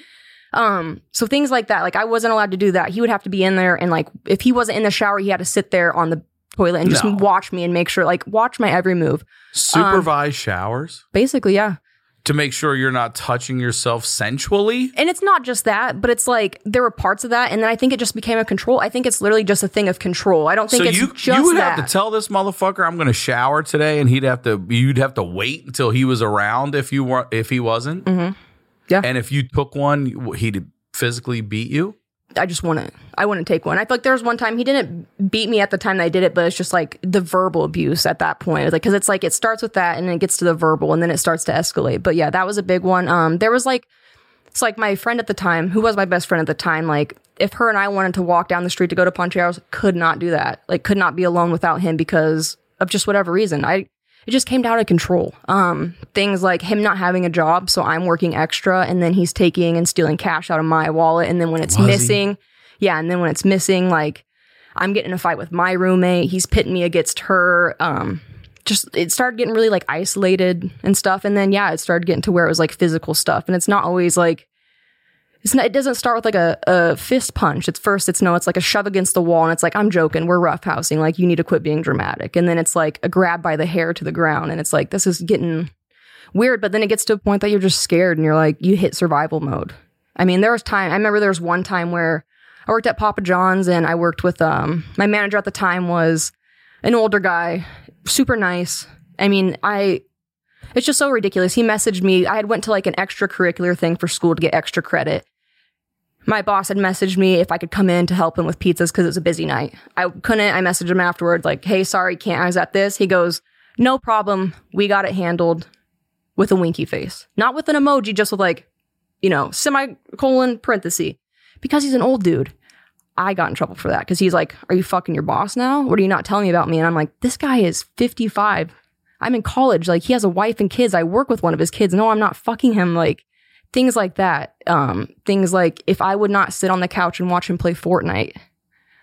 Um, so things like that. Like I wasn't allowed to do that. He would have to be in there. And like, if he wasn't in the shower, he had to sit there on the toilet and just no. watch me and make sure, like watch my every move. Supervised um, showers? Basically, yeah. To make sure you're not touching yourself sensually? And it's not just that, but it's like there were parts of that. And then I think it just became a control. I think it's literally just a thing of control. I don't think so it's you, just you would that. have to tell this motherfucker I'm going to shower today, and he'd have to. You'd have to wait until he was around if you were if he wasn't. Mm-hmm. Yeah. And if you took one, he'd physically beat you. I just wouldn't. I wouldn't take one. I feel like there was one time he didn't beat me at the time that I did it, but it's just like the verbal abuse at that point. It's like because it's like it starts with that and then it gets to the verbal and then it starts to escalate. But yeah, that was a big one. Um, there was like it's like my friend at the time, who was my best friend at the time. Like if her and I wanted to walk down the street to go to Poncheros, could not do that. Like could not be alone without him because of just whatever reason. I. It just came down to control. Um, things like him not having a job, so I'm working extra, and then he's taking and stealing cash out of my wallet, and then when it's Was missing, he? yeah, and then when it's missing, like I'm getting in a fight with my roommate, he's pitting me against her. Um, just it started getting really like isolated and stuff, and then yeah, it started getting to where it was like physical stuff, and it's not always like. It's not, it doesn't start with like a, a fist punch. It's first, it's no, it's like a shove against the wall. And it's like, I'm joking. We're roughhousing. Like, you need to quit being dramatic. And then it's like a grab by the hair to the ground. And it's like, this is getting weird. But then it gets to a point that you're just scared and you're like, you hit survival mode. I mean, there was time, I remember there was one time where I worked at Papa John's and I worked with, um, my manager at the time was an older guy, super nice. I mean, I, it's just so ridiculous. He messaged me. I had went to like an extracurricular thing for school to get extra credit. My boss had messaged me if I could come in to help him with pizzas because it was a busy night. I couldn't. I messaged him afterwards like, hey, sorry, can't. I was at this. He goes, no problem. We got it handled with a winky face. Not with an emoji, just with like, you know, semicolon parenthesis. Because he's an old dude. I got in trouble for that because he's like, are you fucking your boss now? What are you not telling me about me? And I'm like, this guy is fifty-five. I'm in college. Like, he has a wife and kids. I work with one of his kids. No, I'm not fucking him. Like, things like that. Um, things like if I would not sit on the couch and watch him play Fortnite,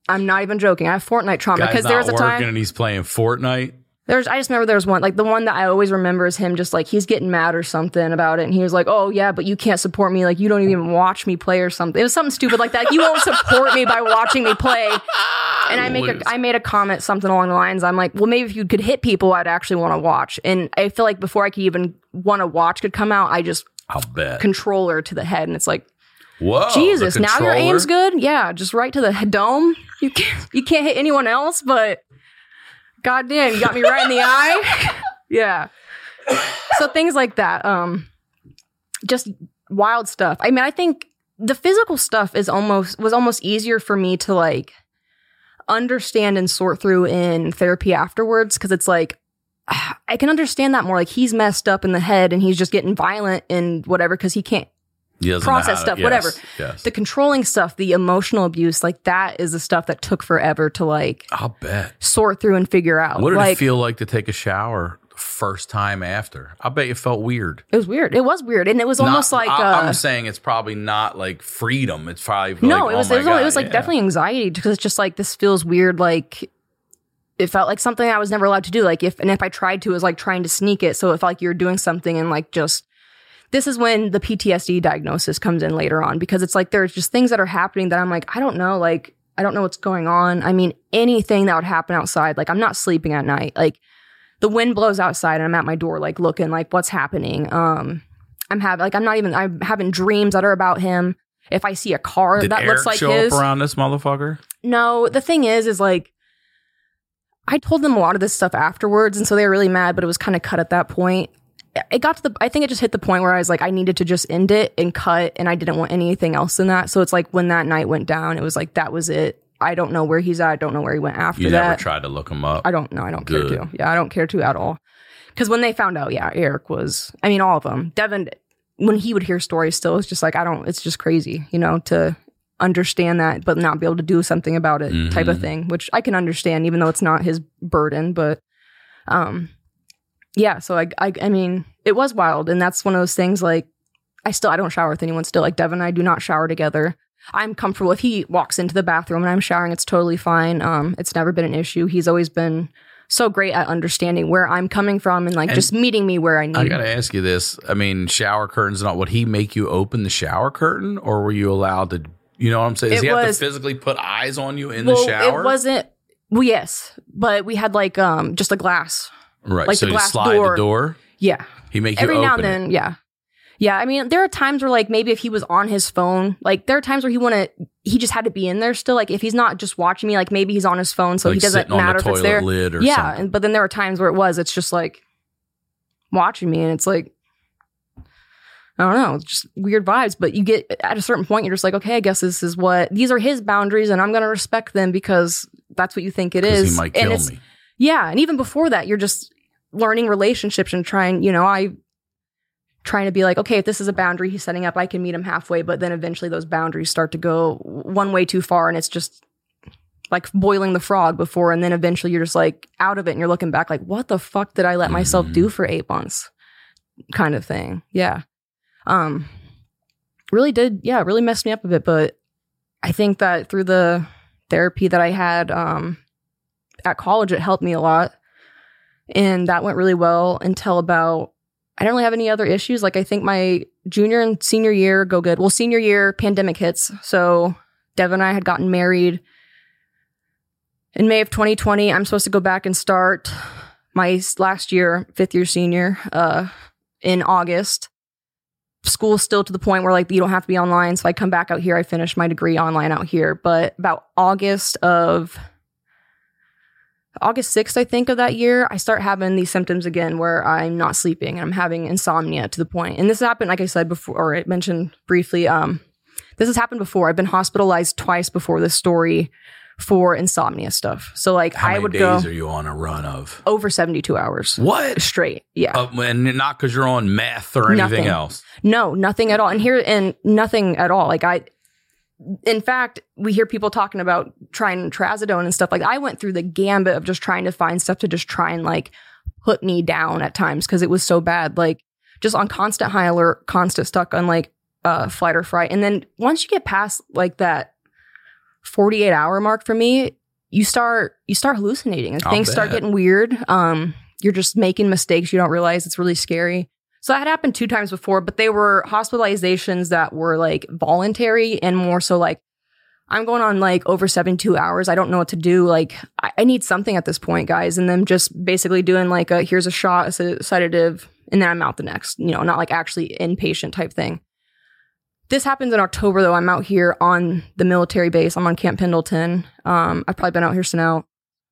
I'm not even joking. I have Fortnite trauma Guy's because not there was a working time and he's playing Fortnite. There's, I just remember there was one, like the one that I always remember is him just like, he's getting mad or something about it. And he was like, oh yeah, but you can't support me. Like you don't even watch me play or something. It was something stupid like that. Like, you won't support me by watching me play. And I make a, I made a comment, something along the lines. I'm like, well, maybe if you could hit people, I'd actually want to watch. And I feel like before I could even want to watch could come out, I just I'll bet controller to the head. And it's like, whoa, Jesus, now your aim's good. Yeah. Just right to the dome. You can't, you can't hit anyone else, but God damn, you got me right in the eye. Yeah. So things like that. Um, just wild stuff. I mean, I think the physical stuff is almost was almost easier for me to like understand and sort through in therapy afterwards, because it's like I can understand that more. Like he's messed up in the head and he's just getting violent and whatever because he can't process stuff, to, yes, whatever. Yes. The controlling stuff, the emotional abuse, like that is the stuff that took forever to like I'll bet sort through and figure out. What did like, it feel like to take a shower the first time after? I bet you felt weird. It was weird. It was weird. And it was Not, almost like I, uh, I'm saying it's probably not like freedom. It's probably no, like, it was oh it was, God, it was like yeah. definitely anxiety because it's just like this feels weird. Like it felt like something I was never allowed to do. Like if and if I tried to, it was like trying to sneak it. So it felt like you're doing something and like just. This is when the P T S D diagnosis comes in later on, because it's like there's just things that are happening that I'm like, I don't know, like, I don't know what's going on. I mean, anything that would happen outside, like, I'm not sleeping at night. Like, the wind blows outside and I'm at my door, like, looking, like, what's happening? Um, I'm having, like, I'm not even, I'm having dreams that are about him. If I see a car Did that Eric looks like show his. up around this motherfucker? No, the thing is, is like, I told them a lot of this stuff afterwards, and so they were really mad, but it was kind of cut at that point. It got to the, I think it just hit the point where I was like, I needed to just end it and cut, and I didn't want anything else than that. So it's like when that night went down, it was like, that was it. I don't know where he's at. I don't know where he went after you that. You never tried to look him up? I don't know. I don't Good. care to. Yeah, I don't care to at all. Because when they found out, yeah, Eric was, I mean, all of them. Devin, when he would hear stories still, it's just like, I don't, it's just crazy, you know, to understand that, but not be able to do something about it mm-hmm. type of thing, which I can understand, even though it's not his burden. But, um, yeah, so I, I, I mean, it was wild, and that's one of those things. Like, I still, I don't shower with anyone still. Like Devin and I do not shower together. I'm comfortable if he walks into the bathroom and I'm showering. It's totally fine. Um, it's never been an issue. He's always been so great at understanding where I'm coming from and like and just meeting me where I need. I gotta ask you this. I mean, shower curtains. Not would he make you open the shower curtain, or were you allowed to? You know what I'm saying? Does it he was, have to physically put eyes on you in well, the shower? It wasn't. Well, yes, but we had like um just a glass. Right, like so the you glass slide door. the door? Yeah. He make you Every open now and then, it. yeah. Yeah, I mean, there are times where, like, maybe if he was on his phone, like, there are times where he wanna, he just had to be in there still. Like, if he's not just watching me, like, maybe he's on his phone, so like he doesn't matter the if it's there. Lid or yeah, something. and, but then there are times where it was, it's just, like, watching me, and it's, like, I don't know, it's just weird vibes. But you get, at a certain point, you're just like, okay, I guess this is what, these are his boundaries, and I'm gonna respect them because that's what you think it is. He might and kill me. Yeah, and even before that, you're just learning relationships and trying, you know, I trying to be like, okay, if this is a boundary he's setting up, I can meet him halfway. But then eventually those boundaries start to go one way too far, and it's just like boiling the frog before. And then eventually you're just like out of it, and you're looking back like, what the fuck did I let myself Mm-hmm. do for eight months? Kind of thing. Yeah. Um, really did. Yeah. Really messed me up a bit. But I think that through the therapy that I had um, at college, it helped me a lot. And that went really well until about, I didn't really have any other issues. Like, I think my junior and senior year go good. Well, senior year, pandemic hits. So Devin and I had gotten married in May of twenty twenty. I'm supposed to go back and start my last year, fifth year senior, uh, in August. School's still to the point where, like, you don't have to be online. So I come back out here. I finish my degree online out here. But about August of... August sixth, I think, of that year, I start having these symptoms again where I'm not sleeping and I'm having insomnia to the point. And this happened, like I said before, or I mentioned briefly, um, this has happened before. I've been hospitalized twice before this story for insomnia stuff. So, like, How I many would days go are you on a run of? over seventy-two hours. What? Straight. Yeah. Uh, and not because you're on meth or anything Nothing. else. No, nothing at all. And here, and nothing at all. Like, I... In fact, we hear people talking about trying trazodone and stuff. Like, I went through the gambit of just trying to find stuff to just try and, like, put me down at times because it was so bad. Like, just on constant high alert, constant stuck on, like, uh, flight or fright. And then once you get past, like, that forty-eight hour mark for me, you start you start hallucinating and I'll things bet. start getting weird. Um, you're just making mistakes you don't realize. It's really scary. So that had happened two times before, but they were hospitalizations that were like voluntary and more so like, I'm going on like over seventy-two hours. I don't know what to do. Like, I, I need something at this point, guys. And then just basically doing like a, here's a shot, a sed- sedative, and then I'm out the next, you know, not like actually inpatient type thing. This happens in October though. I'm out here on the military base. I'm on Camp Pendleton. Um, I've probably been out here since now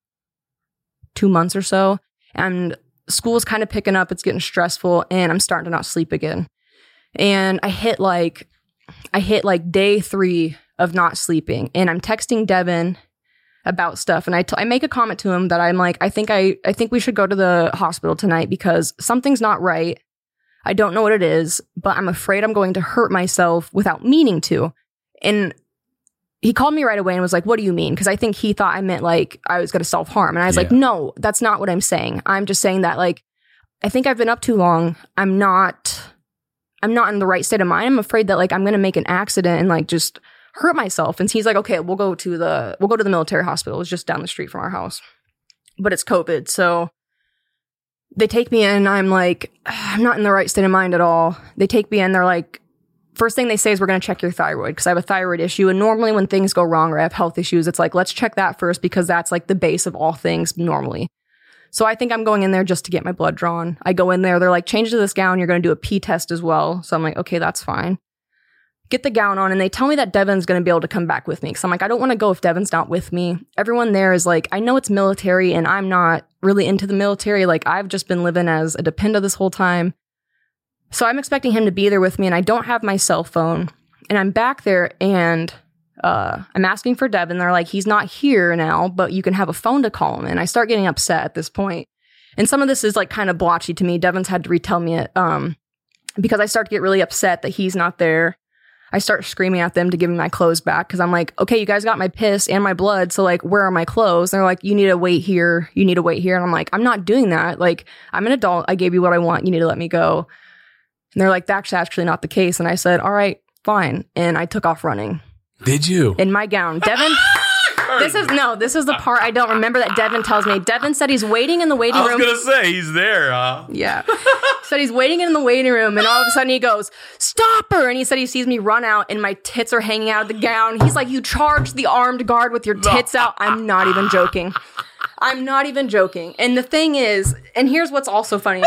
two months or so. And school's kind of picking up. It's getting stressful and I'm starting to not sleep again. And I hit like, I hit like day three of not sleeping and I'm texting Devin about stuff. And I, t- I make a comment to him that I'm like, I think I, I think we should go to the hospital tonight because something's not right. I don't know what it is, but I'm afraid I'm going to hurt myself without meaning to. And he called me right away and was like, what do you mean? Because I think he thought I meant like I was going to self-harm. And I was Yeah. like, no, that's not what I'm saying. I'm just saying that like, I think I've been up too long. I'm not, I'm not in the right state of mind. I'm afraid that like I'm going to make an accident and like just hurt myself. And he's like, okay, we'll go to the, we'll go to the military hospital. It's just down the street from our house, but it's COVID. So they take me in. I'm like, I'm not in the right state of mind at all. They take me in. They're like, first thing they say is we're going to check your thyroid because I have a thyroid issue. And normally when things go wrong or I have health issues, it's like, let's check that first because that's like the base of all things normally. So I think I'm going in there just to get my blood drawn. I go in there. They're like, change to this gown. You're going to do a pee test as well. So I'm like, okay, that's fine. Get the gown on. And they tell me that Devin's going to be able to come back with me. Because I'm like, I don't want to go if Devin's not with me. Everyone there is like, I know it's military and I'm not really into the military. Like I've just been living as a dependent this whole time. So I'm expecting him to be there with me and I don't have my cell phone. And I'm back there and uh, I'm asking for Devin. They're like, he's not here now, but you can have a phone to call him. And I start getting upset at this point. And some of this is like kind of blotchy to me. Devin's had to retell me it um, because I start to get really upset that he's not there. I start screaming at them to give me my clothes back because I'm like, okay, you guys got my piss and my blood. So like, where are my clothes? And they're like, you need to wait here. You need to wait here. And I'm like, I'm not doing that. Like, I'm an adult. I gave you what I want. You need to let me go. And they're like, that's actually not the case. And I said, all right, fine. And I took off running. Did you? In my gown. Devin, this is, no, this is the part I don't remember that Devin tells me. Devin said he's waiting in the waiting I was room. going to say, he's there, huh? Yeah. Said he's waiting in the waiting room and all of a sudden he goes, stop her. And he said he sees me run out and my tits are hanging out of the gown. He's like, you charged the armed guard with your tits out. I'm not even joking. I'm not even joking. And the thing is, and here's what's also funny.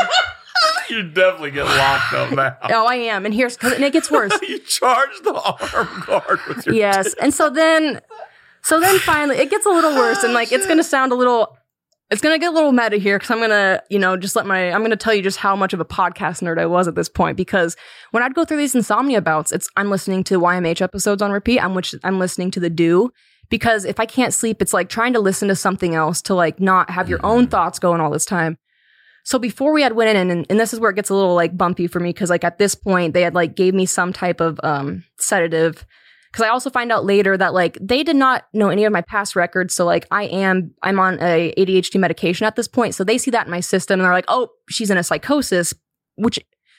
You definitely get locked up now. Oh, I am. And here's, and it gets worse. You charge the armed guard with your Yes. tits. And so then, so then finally it gets a little worse and like, it's going to sound a little, it's going to get a little meta here because I'm going to, you know, just let my, I'm going to tell you just how much of a podcast nerd I was at this point because when I'd go through these insomnia bouts, it's, I'm listening to Y M H episodes on repeat. I'm which I'm listening to The Do because if I can't sleep, it's like trying to listen to something else to like not have your own thoughts going all this time. So before we had went in, and, and this is where it gets a little like bumpy for me because like at this point they had like gave me some type of um, sedative because I also find out later that like they did not know any of my past records. So like I am, I'm on a A D H D medication at this point. So they see that in my system and they're like, oh, she's in a psychosis, which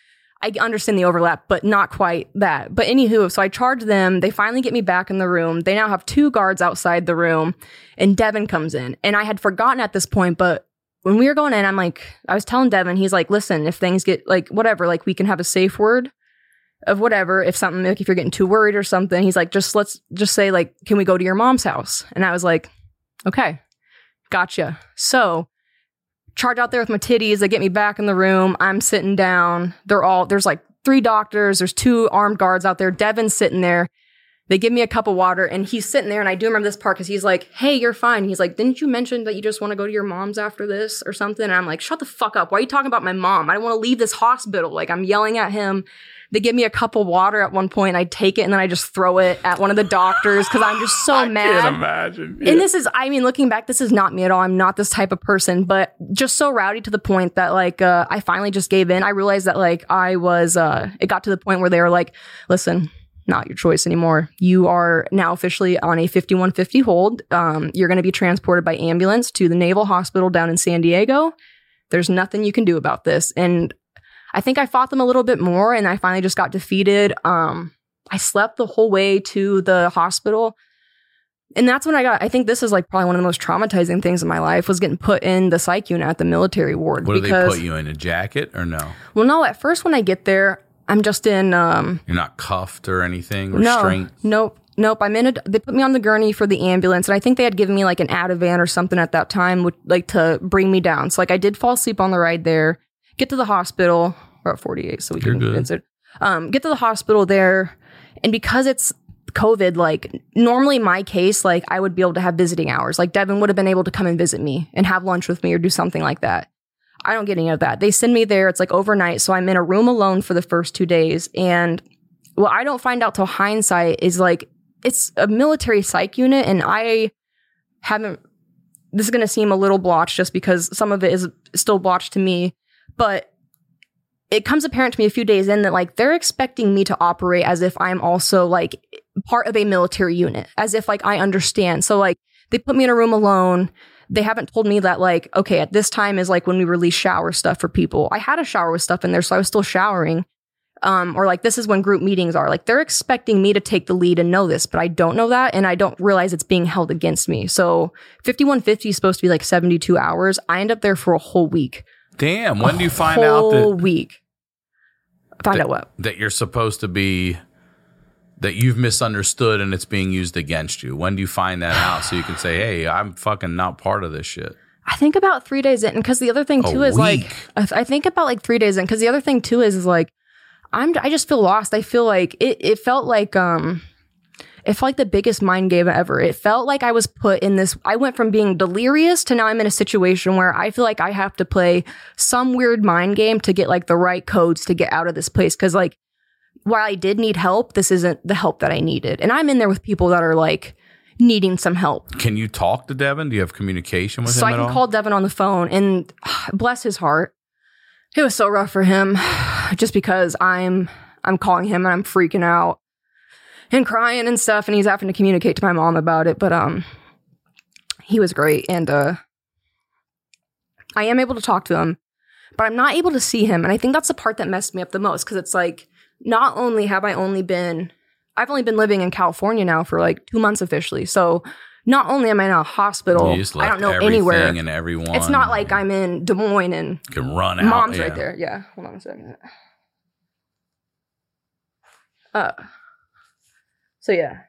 I understand the overlap, but not quite that. But anywho, so I charge them. They finally get me back in the room. They now have two guards outside the room and Devin comes in. And I had forgotten at this point, but when we were going in, I'm like, I was telling Devin, he's like, listen, if things get like whatever, like we can have a safe word of whatever. If something, like if you're getting too worried or something, he's like, just let's just say like, can we go to your mom's house? And I was like, okay, gotcha. So charge out there with my titties. They get me back in the room. I'm sitting down. They're all, there's like three doctors. There's two armed guards out there. Devin's sitting there. They give me a cup of water and he's sitting there and I do remember this part because he's like, hey, you're fine. He's like, didn't you mention that you just want to go to your mom's after this or something? And I'm like, shut the fuck up. Why are you talking about my mom? I don't want to leave this hospital. Like I'm yelling at him. They give me a cup of water at one point. I take it and then I just throw it at one of the doctors because I'm just so I mad. I can't imagine. Yeah. And this is, I mean, looking back, this is not me at all. I'm not this type of person, but just so rowdy to the point that like, uh, I finally just gave in. I realized that like I was, uh, it got to the point where they were like, listen, not your choice anymore. You are now officially on a fifty-one fifty hold. Um, you're going to be transported by ambulance to the Naval Hospital down in San Diego. There's nothing you can do about this. And I think I fought them a little bit more and I finally just got defeated. Um, I slept the whole way to the hospital. And that's when I got, I think this is like probably one of the most traumatizing things in my life was getting put in the psych unit at the military ward. What do because, they put you in, a jacket or no? Well, no, at first when I get there, I'm just in... Um, You're not cuffed or anything? No, restraint? nope, nope. I'm in a, they put me on the gurney for the ambulance, and I think they had given me like an Ativan or something at that time, which, like to bring me down. So like I did fall asleep on the ride there, get to the hospital, we're at forty-eight, so we You're can good. insert, um, get to the hospital there, and because it's COVID, like normally my case, like I would be able to have visiting hours. Like Devin would have been able to come and visit me and have lunch with me or do something like that. I don't get any of that. They send me there. It's like overnight. So I'm in a room alone for the first two days. And what I don't find out till hindsight is like, it's a military psych unit. And I haven't, this is going to seem a little blotched just because some of it is still blotched to me, but it comes apparent to me a few days in that like they're expecting me to operate as if I'm also like part of a military unit, as if like I understand. So like they put me in a room alone. They haven't told me that like, okay, at this time is like when we release shower stuff for people. I had a shower with stuff in there, so I was still showering. Um, or like this is when group meetings are. Like they're expecting me to take the lead and know this, but I don't know that, and I don't realize it's being held against me. So fifty-one fifty is supposed to be like seventy-two hours. I end up there for a whole week. Damn, when a do you find out Whole that week. Find that, out what? that you're supposed to be, that you've misunderstood and it's being used against you? When do you find that out so you can say, hey, I'm fucking not part of this shit? I think about three days in, because the other thing too A is week. like, I, th- I think about like three days in, because the other thing too is, is like, I'm, I just feel lost. I feel like it, it felt like, um, it felt like the biggest mind game ever. It felt like I was put in this, I went from being delirious to now I'm in a situation where I feel like I have to play some weird mind game to get like the right codes to get out of this place. Cause like, while I did need help, this isn't the help that I needed. And I'm in there with people that are like needing some help. Can you talk to Devin? Do you have communication with So him I at can all? call Devin on the phone, and bless his heart, it was so rough for him just because I'm, I'm calling him and I'm freaking out and crying and stuff, and he's having to communicate to my mom about it. But um, he was great, and uh, I am able to talk to him, but I'm not able to see him. And I think that's the part that messed me up the most, because it's like, not only have I only been, I've only been living in California now for like two months officially. So not only am I in a hospital, You just I left don't know everything anywhere. and everyone. It's not like I'm in Des Moines and You can run out. mom's yeah. right there. Yeah. Hold on a second. Uh, so yeah.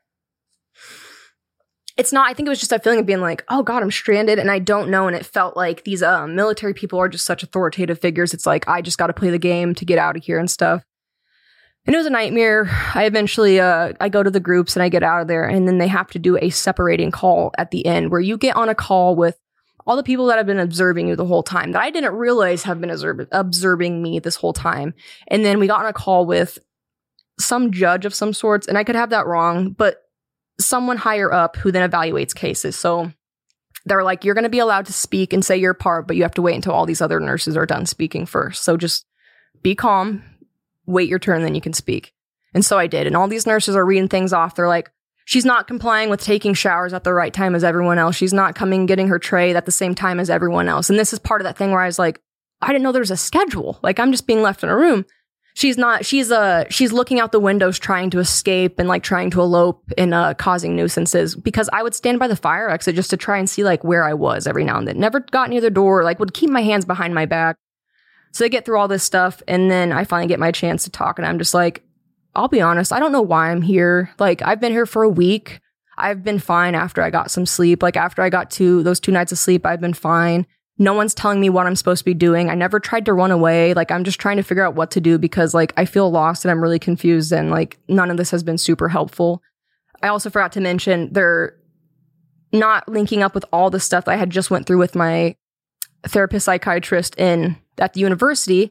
It's not, I think it was just a feeling of being like, oh God, I'm stranded and I don't know. And it felt like these uh, military people are just such authoritative figures. It's like, I just got to play the game to get out of here and stuff. And it was a nightmare. I eventually, uh, I go to the groups and I get out of there, and then they have to do a separating call at the end where you get on a call with all the people that have been observing you the whole time that I didn't realize have been observ- observing me this whole time. And then we got on a call with some judge of some sorts, and I could have that wrong, but someone higher up who then evaluates cases. So they're like, you're going to be allowed to speak and say your part, but you have to wait until all these other nurses are done speaking first. So just be calm, wait your turn, then you can speak. And so I did. And all these nurses are reading things off. They're like, she's not complying with taking showers at the right time as everyone else. She's not coming, getting her tray at the same time as everyone else. And this is part of that thing where I was like, I didn't know there was a schedule. Like, I'm just being left in a room. She's not, she's, uh, she's looking out the windows trying to escape and like trying to elope and, uh, causing nuisances, because I would stand by the fire exit just to try and see like where I was every now and then. Never got near the door, like would keep my hands behind my back. So they get through all this stuff, and then I finally get my chance to talk, and I'm just like, I'll be honest, I don't know why I'm here. Like, I've been here for a week. I've been fine after I got some sleep. Like, after I got two, those two nights of sleep, I've been fine. No one's telling me what I'm supposed to be doing. I never tried to run away. Like, I'm just trying to figure out what to do, because like I feel lost and I'm really confused, and like none of this has been super helpful. I also forgot to mention they're not linking up with all the stuff that I had just went through with my therapist psychiatrist in at the university.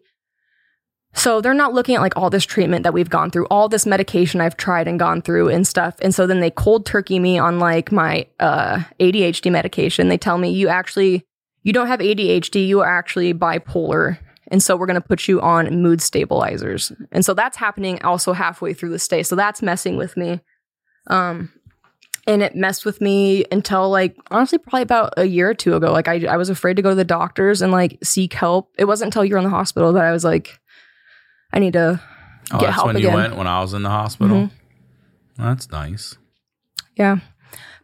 So they're not looking at like all this treatment that we've gone through, all this medication I've tried and gone through and stuff. And so then they cold turkey me on like my uh, A D H D medication. They tell me, you actually, you don't have A D H D, you are actually bipolar. And so we're going to put you on mood stabilizers. And so that's happening also halfway through the stay. So that's messing with me. Um, and it messed with me until like, honestly, probably about a year or two ago. Like I, I was afraid to go to the doctors and like seek help. It wasn't until you were in the hospital that I was like, I need to oh, get that's help when again. you went when I was in the hospital? Mm-hmm. Well, that's nice. Yeah.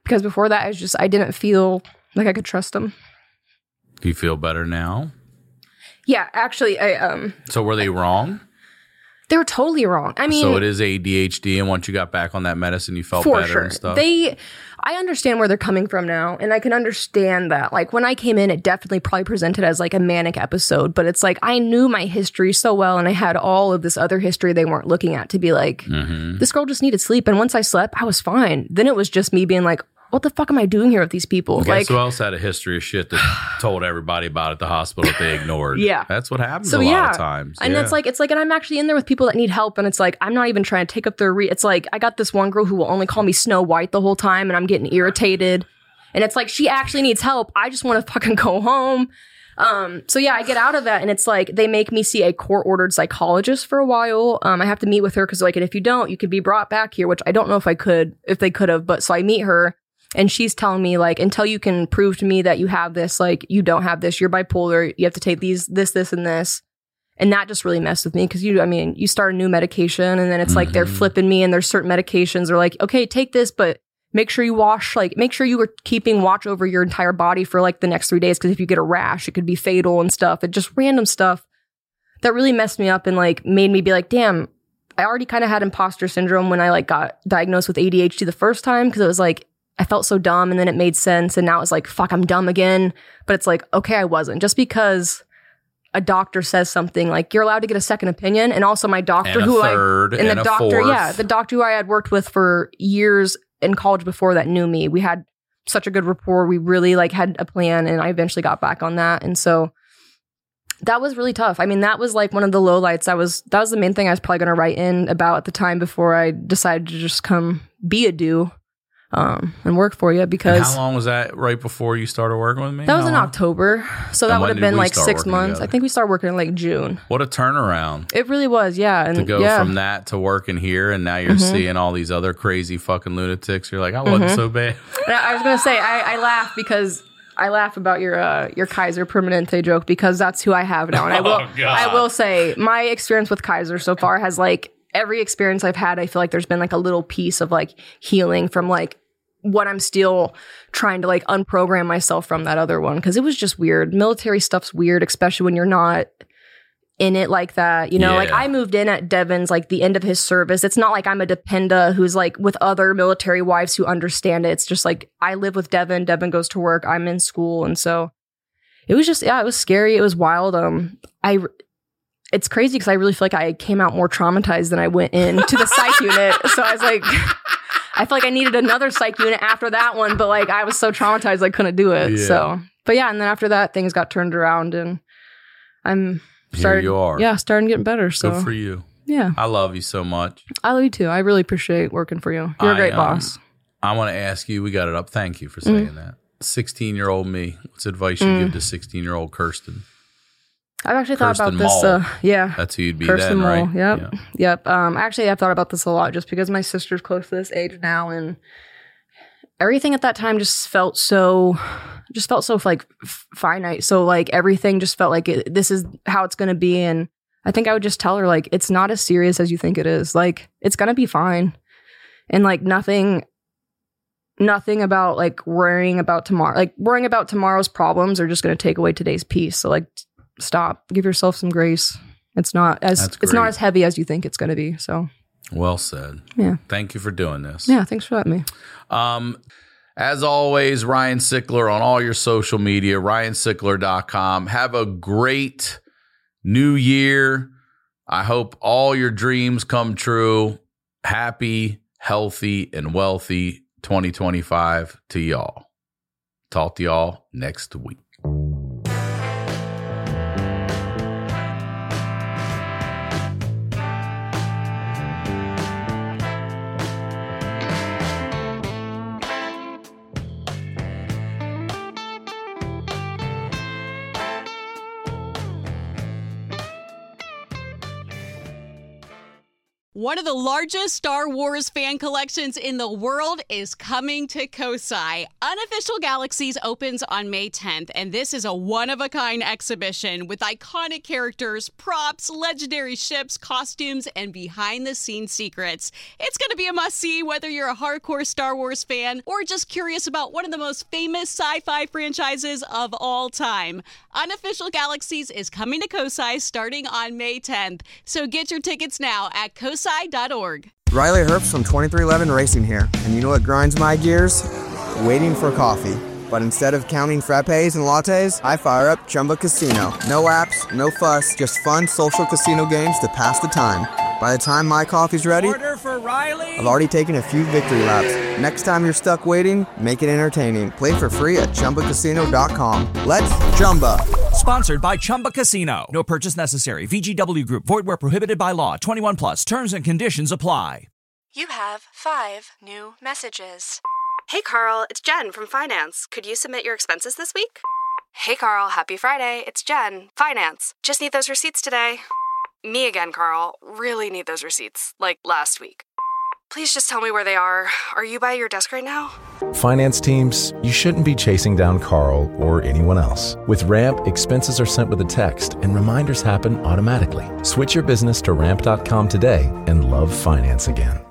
because before that, I was just, I didn't feel like I could trust them. Do you feel better now? Yeah, actually, I, um. So were they wrong? They were totally wrong. I mean, so it is A D H D, and once you got back on that medicine, you felt for better sure. and stuff? They, I understand where they're coming from now, and I can understand that. Like, when I came in, it definitely probably presented as like a manic episode, but it's like I knew my history so well, and I had all of this other history they weren't looking at to be like, mm-hmm. this girl just needed sleep, and once I slept, I was fine. Then it was just me being like, what the fuck am I doing here with these people? Guess like, who else had a history of shit that told everybody about at the hospital that they ignored? Yeah. That's what happens so, a yeah. lot of times. And yeah. it's like, it's like, and I'm actually in there with people that need help. And it's like, I'm not even trying to take up their, re- it's like, I got this one girl who will only call me Snow White the whole time. And I'm getting irritated. And it's like, she actually needs help. I just want to fucking go home. Um, so yeah, I get out of that. And it's like, they make me see a court-ordered psychologist for a while. Um, I have to meet with her because like, and if you don't, you could be brought back here, which I don't know if I could, if they could have. But so I meet her. And she's telling me, like, until you can prove to me that you have this, like, you don't have this, you're bipolar, you have to take these, this, this, and this. And that just really messed with me because, you, I mean, you start a new medication and then it's mm-hmm. like they're flipping me and there's certain medications. They're like, okay, take this, but make sure you wash, like, make sure you were keeping watch over your entire body for, like, the next three days because if you get a rash, it could be fatal and stuff. It just random stuff that really messed me up and, like, made me be like, damn, I already kind of had imposter syndrome when I, like, got diagnosed with A D H D the first time because it was like, I felt so dumb and then it made sense and now it's like, fuck, I'm dumb again. But it's like, okay, I wasn't. Just because a doctor says something, like you're allowed to get a second opinion. And also my doctor and who third, I, and, and the a doctor, fourth. yeah, the doctor who I had worked with for years in college before that knew me. We had such a good rapport. We really like had a plan and I eventually got back on that. And so that was really tough. I mean, that was like one of the lowlights. I was, that was the main thing I was probably going to write in about at the time before I decided to just come be a do. Um, and work for you because. And how long was that right before you started working with me? That was how in long? October. So that And would when have been did we like start six working months. together? I think we started working in like June. What a turnaround. It really was, yeah. And to go yeah. from that to working here and now you're Mhm. seeing all these other crazy fucking lunatics. You're like, I wasn't Mhm. so bad. And I I was gonna say, I, I laugh because I laugh about your uh, your Kaiser Permanente joke because that's who I have now. And I will Oh, God. I will say my experience with Kaiser so far has like every experience I've had, I feel like there's been like a little piece of like healing from like what I'm still trying to like unprogram myself from that other one. Cause it was just weird. Military stuff's weird, especially when you're not in it like that. You know, Yeah. like I moved in at Devin's like the end of his service. It's not like I'm a dependa who's like with other military wives who understand it. It's just like I live with Devin. Devin goes to work. I'm in school. And so it was just, yeah, it was scary. It was wild. Um, I, it's crazy because I really feel like I came out more traumatized than I went into the psych unit. So I was like, I feel like I needed another psych unit after that one, but like I was so traumatized I couldn't do it. Yeah. So, but yeah, and then after that things got turned around and I'm started. Here you are. Yeah, starting getting better. So Good for you. Yeah. I love you so much. I love you too. I really appreciate working for you. You're a I, great um, boss. I want to ask you, we got it up. Thank you for saying Mm. that. sixteen year old me, what's advice you Mm. give to sixteen year old Kirsten? I've actually thought Kirsten about this. Mall. Uh, yeah. That's who you'd be Kirsten then, right? Mall. Yep. Yep. Um, actually, I've thought about this a lot just because my sister's close to this age now, and everything at that time just felt so, just felt so like f- finite. So like everything just felt like it, this is how it's going to be. And I think I would just tell her like, it's not as serious as you think it is. Like, it's going to be fine. And like nothing, nothing about like worrying about tomorrow, like worrying about tomorrow's problems are just going to take away today's peace. So like, stop, give yourself some grace. It's not as, That's it's not great. as heavy as you think it's going to be. So Well said. Yeah. Thank you for doing this. yeah, thanks for having me. Um, as always, Ryan Sickler on all your social media, ryan sickler dot com. Have a great new year. I hope all your dreams come true. Happy, healthy, and wealthy twenty twenty-five to y'all. Talk to y'all next week. One of the largest Star Wars fan collections in the world is coming to Kosai. Unofficial Galaxies opens on May tenth, and this is a one-of-a-kind exhibition with iconic characters, props, legendary ships, costumes, and behind-the-scenes secrets. It's going to be a must-see whether you're a hardcore Star Wars fan or just curious about one of the most famous sci-fi franchises of all time. Unofficial Galaxies is coming to Kosai starting on May tenth, so get your tickets now at kosai dot org. Riley Herbst from twenty-three eleven Racing here, and you know what grinds my gears? Waiting for coffee. But instead of counting frappes and lattes, I fire up Chumba Casino. No apps, no fuss, just fun social casino games to pass the time. By the time my coffee's ready, Order for Riley. I've already taken a few victory laps. Next time you're stuck waiting, make it entertaining. Play for free at chumba casino dot com. Let's Chumba. Sponsored by Chumba Casino. No purchase necessary. V G W Group. Void where prohibited by law. twenty-one plus. Terms and conditions apply. You have five new messages. Hey, Carl, it's Jen from Finance. Could you submit your expenses this week? Hey, Carl, happy Friday. It's Jen, Finance. Just need those receipts today. Me again, Carl. Really need those receipts, like last week. Please just tell me where they are. Are you by your desk right now? Finance teams, you shouldn't be chasing down Carl or anyone else. With Ramp, expenses are sent with a text and reminders happen automatically. Switch your business to ramp dot com today and love finance again.